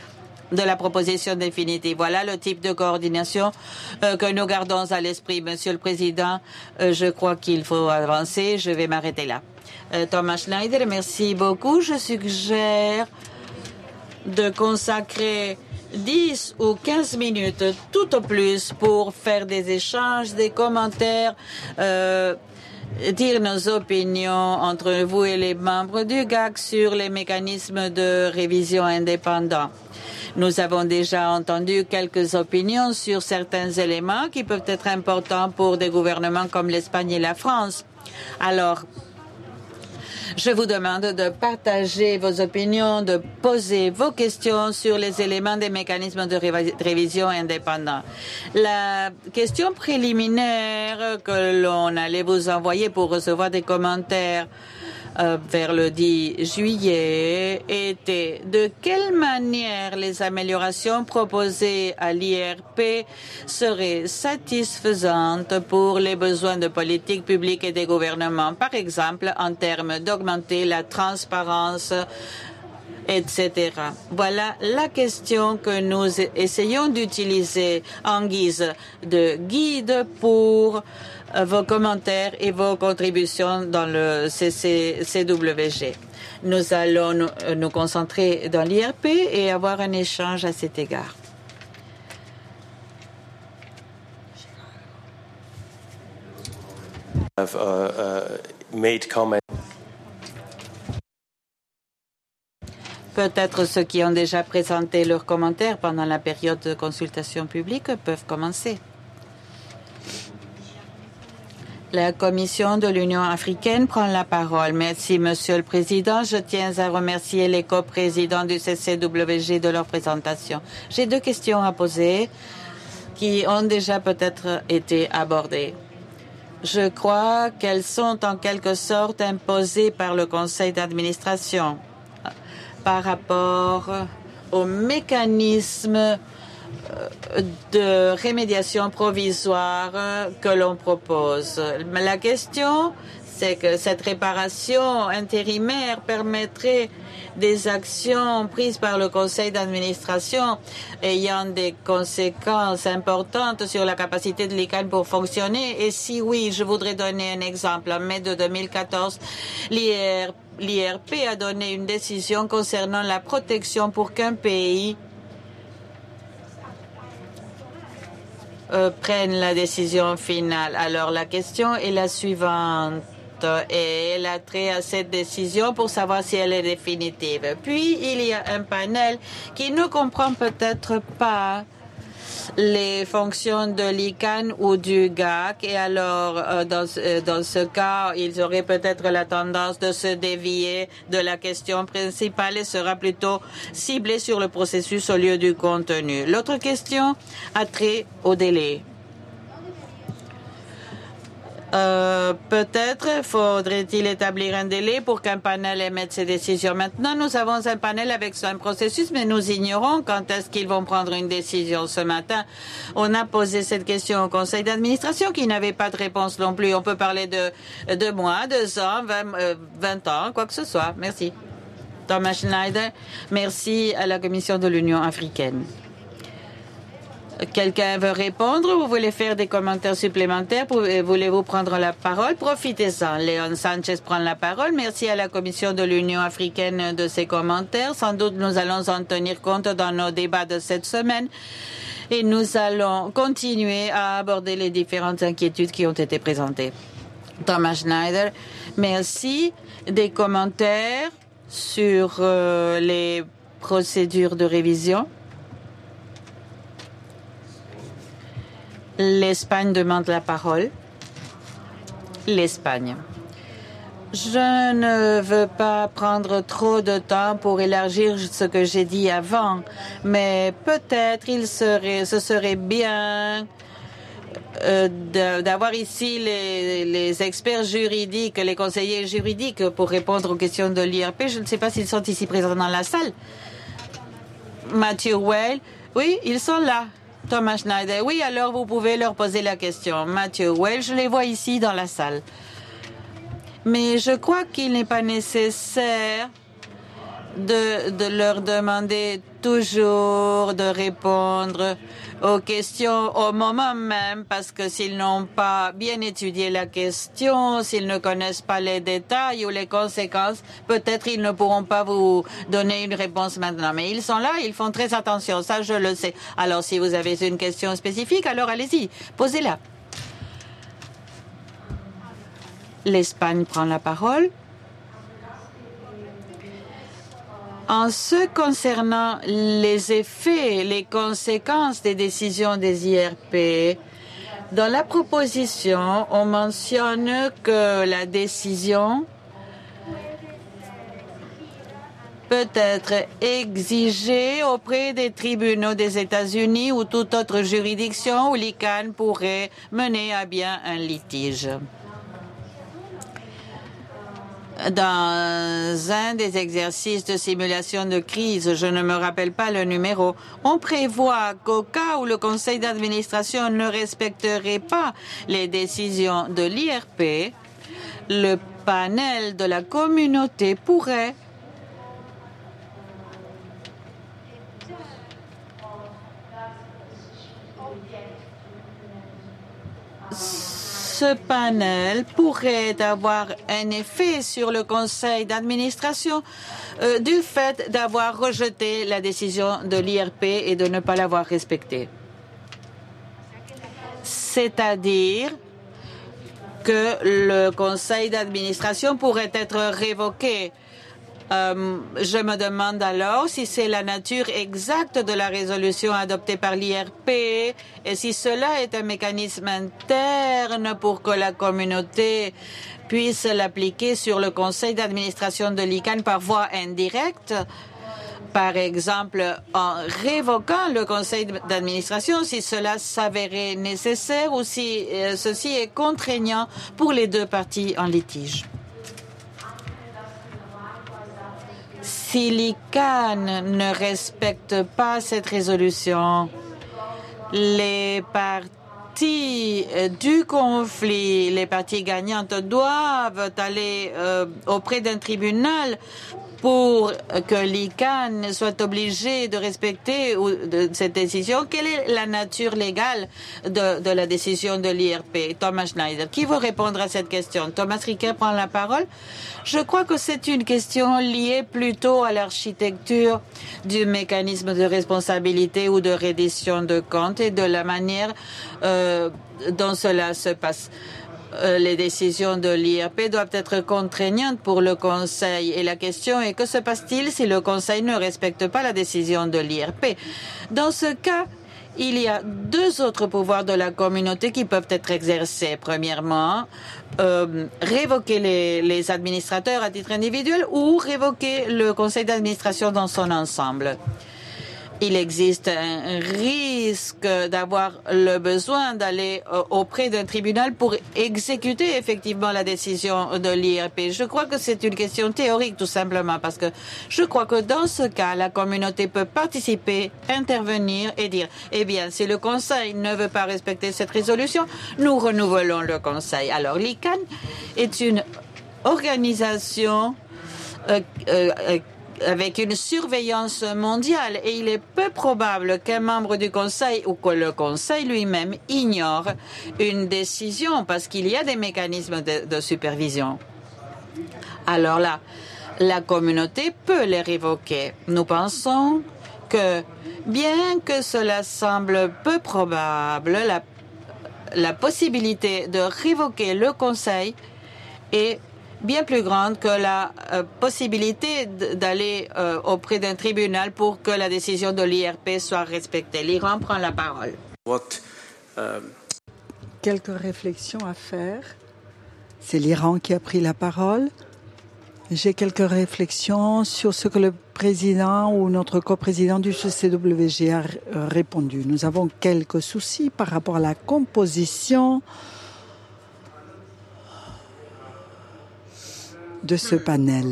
de la proposition définitive. Voilà le type de coordination que nous gardons à l'esprit. Monsieur le Président, je crois qu'il faut avancer. Je vais m'arrêter là. Thomas Schneider, merci beaucoup. Je suggère de consacrer 10 ou 15 minutes tout au plus pour faire des échanges, des commentaires, dire nos opinions entre vous et les membres du GAC sur les mécanismes de révision indépendants. Nous avons déjà entendu quelques opinions sur certains éléments qui peuvent être importants pour des gouvernements comme l'Espagne et la France. Alors, je vous demande de partager vos opinions, de poser vos questions sur les éléments des mécanismes de révision indépendants. La question préliminaire que l'on allait vous envoyer pour recevoir des commentaires vers le 10 juillet était de quelle manière les améliorations proposées à l'IRP seraient satisfaisantes pour les besoins de politique publique et des gouvernements, par exemple en termes d'augmenter la transparence, etc. Voilà la question que nous essayons d'utiliser en guise de guide pour vos commentaires et vos contributions dans le CWG. Nous allons nous concentrer dans l'IRP et avoir un échange à cet égard. Peut-être ceux qui ont déjà présenté leurs commentaires pendant la période de consultation publique peuvent commencer. La Commission de l'Union africaine prend la parole. Merci, Monsieur le Président. Je tiens à remercier les coprésidents du CCWG de leur présentation. J'ai deux questions à poser qui ont déjà peut-être été abordées. Je crois qu'elles sont en quelque sorte imposées par le conseil d'administration par rapport au mécanisme de rémédiation provisoire que l'on propose. La question, c'est que cette réparation intérimaire permettrait des actions prises par le conseil d'administration ayant des conséquences importantes sur la capacité de l'ICANN pour fonctionner. Et si oui, je voudrais donner un exemple. En mai de 2014, l'IRP a donné une décision concernant la protection pour qu'un pays prenne la décision finale. Alors la question est la suivante et elle a trait à cette décision pour savoir si elle est définitive. Puis il y a un panel qui ne comprend peut-être pas les fonctions de l'ICANN ou du GAC et alors dans ce cas ils auraient peut-être la tendance de se dévier de la question principale et sera plutôt ciblée sur le processus au lieu du contenu. L'autre question a trait au délai. Peut-être faudrait-il établir un délai pour qu'un panel émette ses décisions. Maintenant, nous avons un panel avec un processus, mais nous ignorons quand est-ce qu'ils vont prendre une décision. Ce matin, on a posé cette question au conseil d'administration qui n'avait pas de réponse non plus. On peut parler de 2 mois, 2 ans, 20 ans, quoi que ce soit. Merci. Thomas Schneider, merci à la Commission de l'Union africaine. Quelqu'un veut répondre? Vous voulez faire des commentaires supplémentaires? Voulez-vous prendre la parole? Profitez-en. Léon Sanchez prend la parole. Merci à la Commission de l'Union africaine de ses commentaires. Sans doute, nous allons en tenir compte dans nos débats de cette semaine. Et nous allons continuer à aborder les différentes inquiétudes qui ont été présentées. Thomas Schneider, merci. Des commentaires sur les procédures de révision? L'Espagne demande la parole. L'Espagne. Je ne veux pas prendre trop de temps pour élargir ce que j'ai dit avant, mais peut-être ce serait bien d'avoir ici les experts juridiques, les conseillers juridiques pour répondre aux questions de l'IRP. Je ne sais pas s'ils sont ici présents dans la salle. Matthew Well, oui, ils sont là. Thomas Schneider, oui, alors vous pouvez leur poser la question. Matthew Well, je les vois ici dans la salle. Mais je crois qu'il n'est pas nécessaire de leur demander toujours de répondre aux questions au moment même, parce que s'ils n'ont pas bien étudié la question, s'ils ne connaissent pas les détails ou les conséquences, peut-être ils ne pourront pas vous donner une réponse maintenant. Mais ils sont là, ils font très attention, ça je le sais. Alors si vous avez une question spécifique, alors allez-y, posez-la. L'Espagne prend la parole. En ce concernant les effets, les conséquences des décisions des IRP, dans la proposition, on mentionne que la décision peut être exigée auprès des tribunaux des États-Unis ou toute autre juridiction où l'ICANN pourrait mener à bien un litige. Dans un des exercices de simulation de crise, je ne me rappelle pas le numéro, on prévoit qu'au cas où le conseil d'administration ne respecterait pas les décisions de l'IRP, le panel de la communauté pourrait ce panel pourrait avoir un effet sur le conseil d'administration du fait d'avoir rejeté la décision de l'IRP et de ne pas l'avoir respectée. C'est-à-dire que le conseil d'administration pourrait être révoqué. Je me demande alors si c'est la nature exacte de la résolution adoptée par l'IRP et si cela est un mécanisme interne pour que la communauté puisse l'appliquer sur le conseil d'administration de l'ICANN par voie indirecte, par exemple en révoquant le conseil d'administration si cela s'avérait nécessaire ou si ceci est contraignant pour les deux parties en litige. Si l'ICANN ne respecte pas cette résolution, les parties du conflit, les parties gagnantes doivent aller auprès d'un tribunal pour que l'ICANN soit obligé de respecter cette décision. Quelle est la nature légale de la décision de l'IRP? Thomas Schneider. Qui veut répondre à cette question? Thomas Riquet prend la parole. Je crois que c'est une question liée plutôt à l'architecture du mécanisme de responsabilité ou de reddition de comptes et de la manière dont cela se passe. Les décisions de l'IRP doivent être contraignantes pour le Conseil. Et la question est, que se passe-t-il si le Conseil ne respecte pas la décision de l'IRP? Dans ce cas, il y a deux autres pouvoirs de la communauté qui peuvent être exercés. Premièrement, révoquer les administrateurs à titre individuel ou révoquer le conseil d'administration dans son ensemble. Il existe un risque d'avoir le besoin d'aller auprès d'un tribunal pour exécuter effectivement la décision de l'IRP. Je crois que c'est une question théorique tout simplement parce que je crois que dans ce cas, la communauté peut participer, intervenir et dire « Eh bien, si le Conseil ne veut pas respecter cette résolution, nous renouvelons le Conseil. » Alors, l'ICANN est une organisation avec une surveillance mondiale et il est peu probable qu'un membre du Conseil ou que le Conseil lui-même ignore une décision parce qu'il y a des mécanismes de supervision. Alors là, la communauté peut les révoquer. Nous pensons que, bien que cela semble peu probable, la possibilité de révoquer le Conseil est bien plus grande que la possibilité d'aller auprès d'un tribunal pour que la décision de l'IRP soit respectée. L'Iran prend la parole. Quelques réflexions à faire. C'est l'Iran qui a pris la parole. J'ai quelques réflexions sur ce que le président ou notre coprésident du CCWG a répondu. Nous avons quelques soucis par rapport à la composition de ce panel.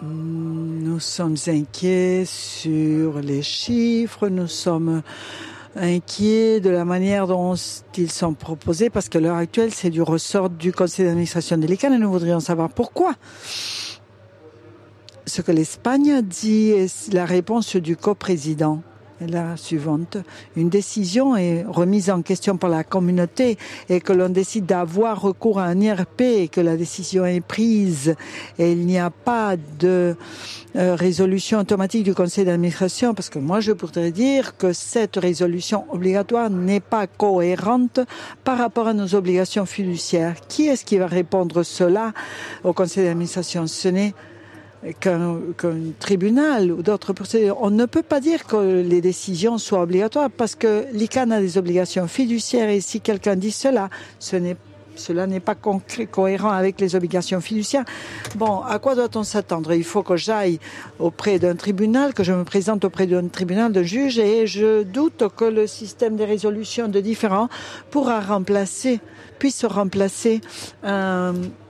Nous sommes inquiets sur les chiffres, nous sommes inquiets de la manière dont ils sont proposés, parce que l'heure actuelle, c'est du ressort du conseil d'administration de l'ICANN et nous voudrions savoir pourquoi. Ce que l'Espagne dit est la réponse du coprésident. La suivante, une décision est remise en question par la communauté et que l'on décide d'avoir recours à un IRP et que la décision est prise et il n'y a pas de résolution automatique du conseil d'administration, parce que moi je pourrais dire que cette résolution obligatoire n'est pas cohérente par rapport à nos obligations fiduciaires. Qui est-ce qui va répondre cela au conseil d'administration? Ce n'est qu'un tribunal ou d'autres procédures. On ne peut pas dire que les décisions soient obligatoires parce que l'ICANN a des obligations fiduciaires et si quelqu'un dit cela, cela n'est pas cohérent avec les obligations fiduciaires. Bon, à quoi doit-on s'attendre? Il faut que j'aille auprès d'un tribunal, que je me présente auprès d'un tribunal, d'un juge, et je doute que le système des résolutions de différends puisse remplacer un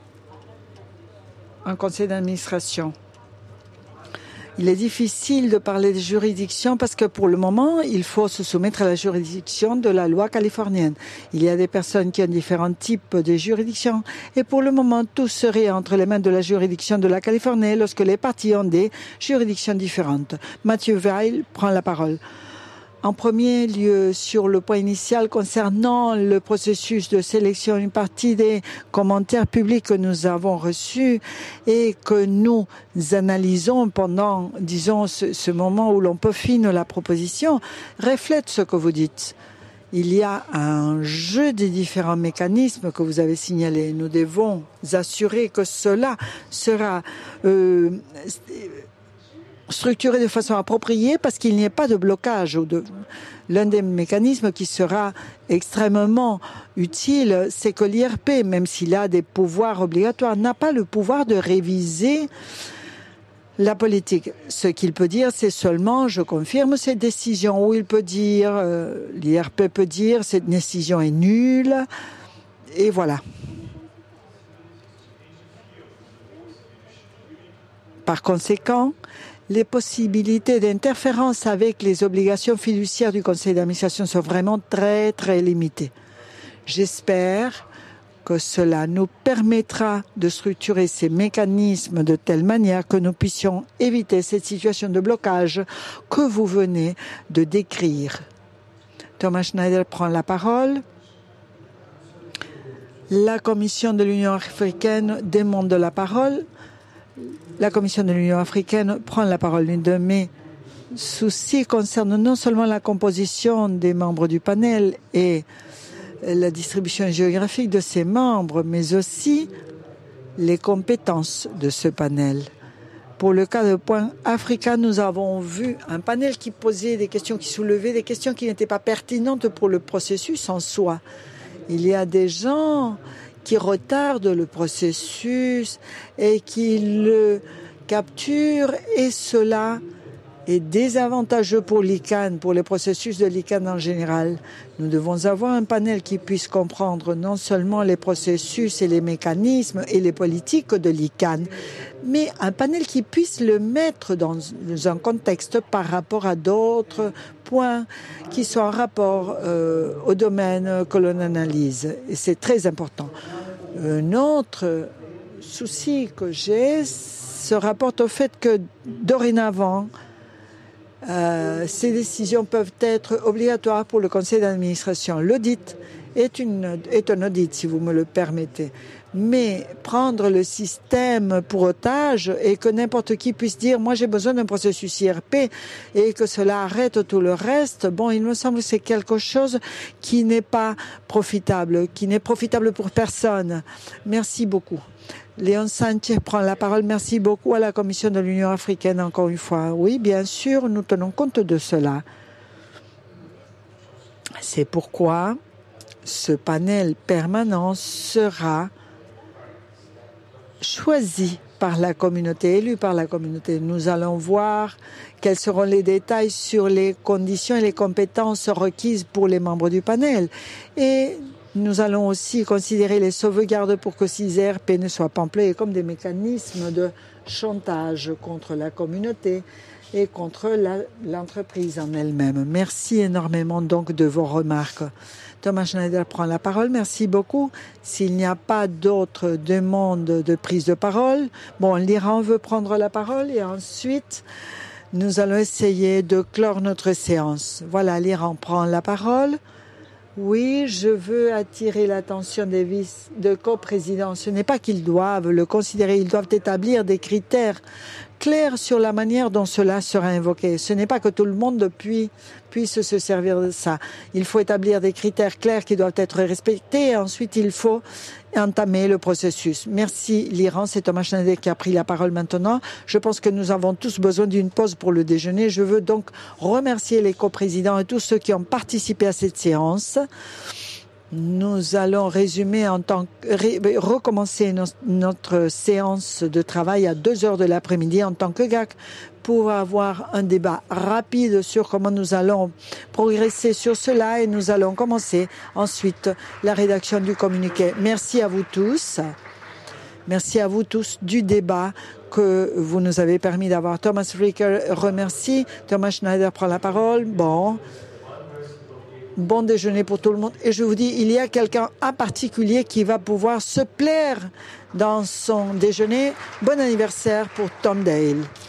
conseil d'administration. Il est difficile de parler de juridiction parce que pour le moment, il faut se soumettre à la juridiction de la loi californienne. Il y a des personnes qui ont différents types de juridictions et pour le moment, tout serait entre les mains de la juridiction de la Californie lorsque les parties ont des juridictions différentes. Mathieu Weil prend la parole. En premier lieu, sur le point initial concernant le processus de sélection, une partie des commentaires publics que nous avons reçus et que nous analysons pendant, disons, ce moment où l'on peaufine la proposition, reflète ce que vous dites. Il y a un jeu des différents mécanismes que vous avez signalés. Nous devons assurer que cela sera structuré de façon appropriée parce qu'il n'y ait pas de blocage. L'un des mécanismes qui sera extrêmement utile, c'est que l'IRP, même s'il a des pouvoirs obligatoires, n'a pas le pouvoir de réviser la politique. Ce qu'il peut dire, c'est seulement, je confirme cette décision, ou il peut dire, l'IRP peut dire, cette décision est nulle, et voilà. Par conséquent, les possibilités d'interférence avec les obligations fiduciaires du conseil d'administration sont vraiment très, très limitées. J'espère que cela nous permettra de structurer ces mécanismes de telle manière que nous puissions éviter cette situation de blocage que vous venez de décrire. Thomas Schneider prend la parole. La Commission de l'Union africaine demande la parole. La Commission de l'Union africaine prend la parole. L'un de mes soucis concerne non seulement la composition des membres du panel et la distribution géographique de ses membres, mais aussi les compétences de ce panel. Pour le cas de Point Africa, nous avons vu un panel qui posait des questions, qui soulevait des questions qui n'étaient pas pertinentes pour le processus en soi. Il y a des gens qui retardent le processus et qui le capturent, et cela est désavantageux pour l'ICANN, pour le processus de l'ICANN en général. Nous devons avoir un panel qui puisse comprendre non seulement les processus et les mécanismes et les politiques de l'ICANN, mais un panel qui puisse le mettre dans un contexte par rapport à d'autres points qui sont en rapport au domaine que l'on analyse. Et c'est très important. Un autre souci que j'ai se rapporte au fait que dorénavant, ces décisions peuvent être obligatoires pour le conseil d'administration. L'audit est un audit, si vous me le permettez. Mais prendre le système pour otage et que n'importe qui puisse dire « moi j'ai besoin d'un processus IRP » et que cela arrête tout le reste, bon, il me semble que c'est quelque chose qui n'est pas profitable, qui n'est profitable pour personne. Merci beaucoup. Léon Sanchez prend la parole. Merci beaucoup à la Commission de l'Union africaine encore une fois. Oui, bien sûr, nous tenons compte de cela. C'est pourquoi ce panel permanent sera choisi par la communauté, élu par la communauté. Nous allons voir quels seront les détails sur les conditions et les compétences requises pour les membres du panel. Et nous allons aussi considérer les sauvegardes pour que ces IRP ne soient pas employés comme des mécanismes de chantage contre la communauté et contre l'entreprise en elle-même. Merci énormément donc de vos remarques. Thomas Schneider prend la parole. Merci beaucoup. S'il n'y a pas d'autres demandes de prise de parole, l'Iran veut prendre la parole et ensuite nous allons essayer de clore notre séance. Voilà, l'Iran prend la parole. Oui, je veux attirer l'attention des de coprésidents. Ce n'est pas qu'ils doivent le considérer, ils doivent établir des critères clairs sur la manière dont cela sera invoqué. Ce n'est pas que tout le monde puisse se servir de ça. Il faut établir des critères clairs qui doivent être respectés et ensuite il faut entamer le processus. Merci l'Iran, c'est Thomas Schneider qui a pris la parole maintenant. Je pense que nous avons tous besoin d'une pause pour le déjeuner. Je veux donc remercier les coprésidents et tous ceux qui ont participé à cette séance. Nous allons recommencer notre séance de travail à 2h de l'après-midi en tant que GAC pour avoir un débat rapide sur comment nous allons progresser sur cela et nous allons commencer ensuite la rédaction du communiqué. Merci à vous tous. Merci à vous tous du débat que vous nous avez permis d'avoir. Thomas Ricker remercie. Thomas Schneider prend la parole. Bon déjeuner pour tout le monde. Et je vous dis, il y a quelqu'un en particulier qui va pouvoir se plaire dans son déjeuner. Bon anniversaire pour Tom Dale.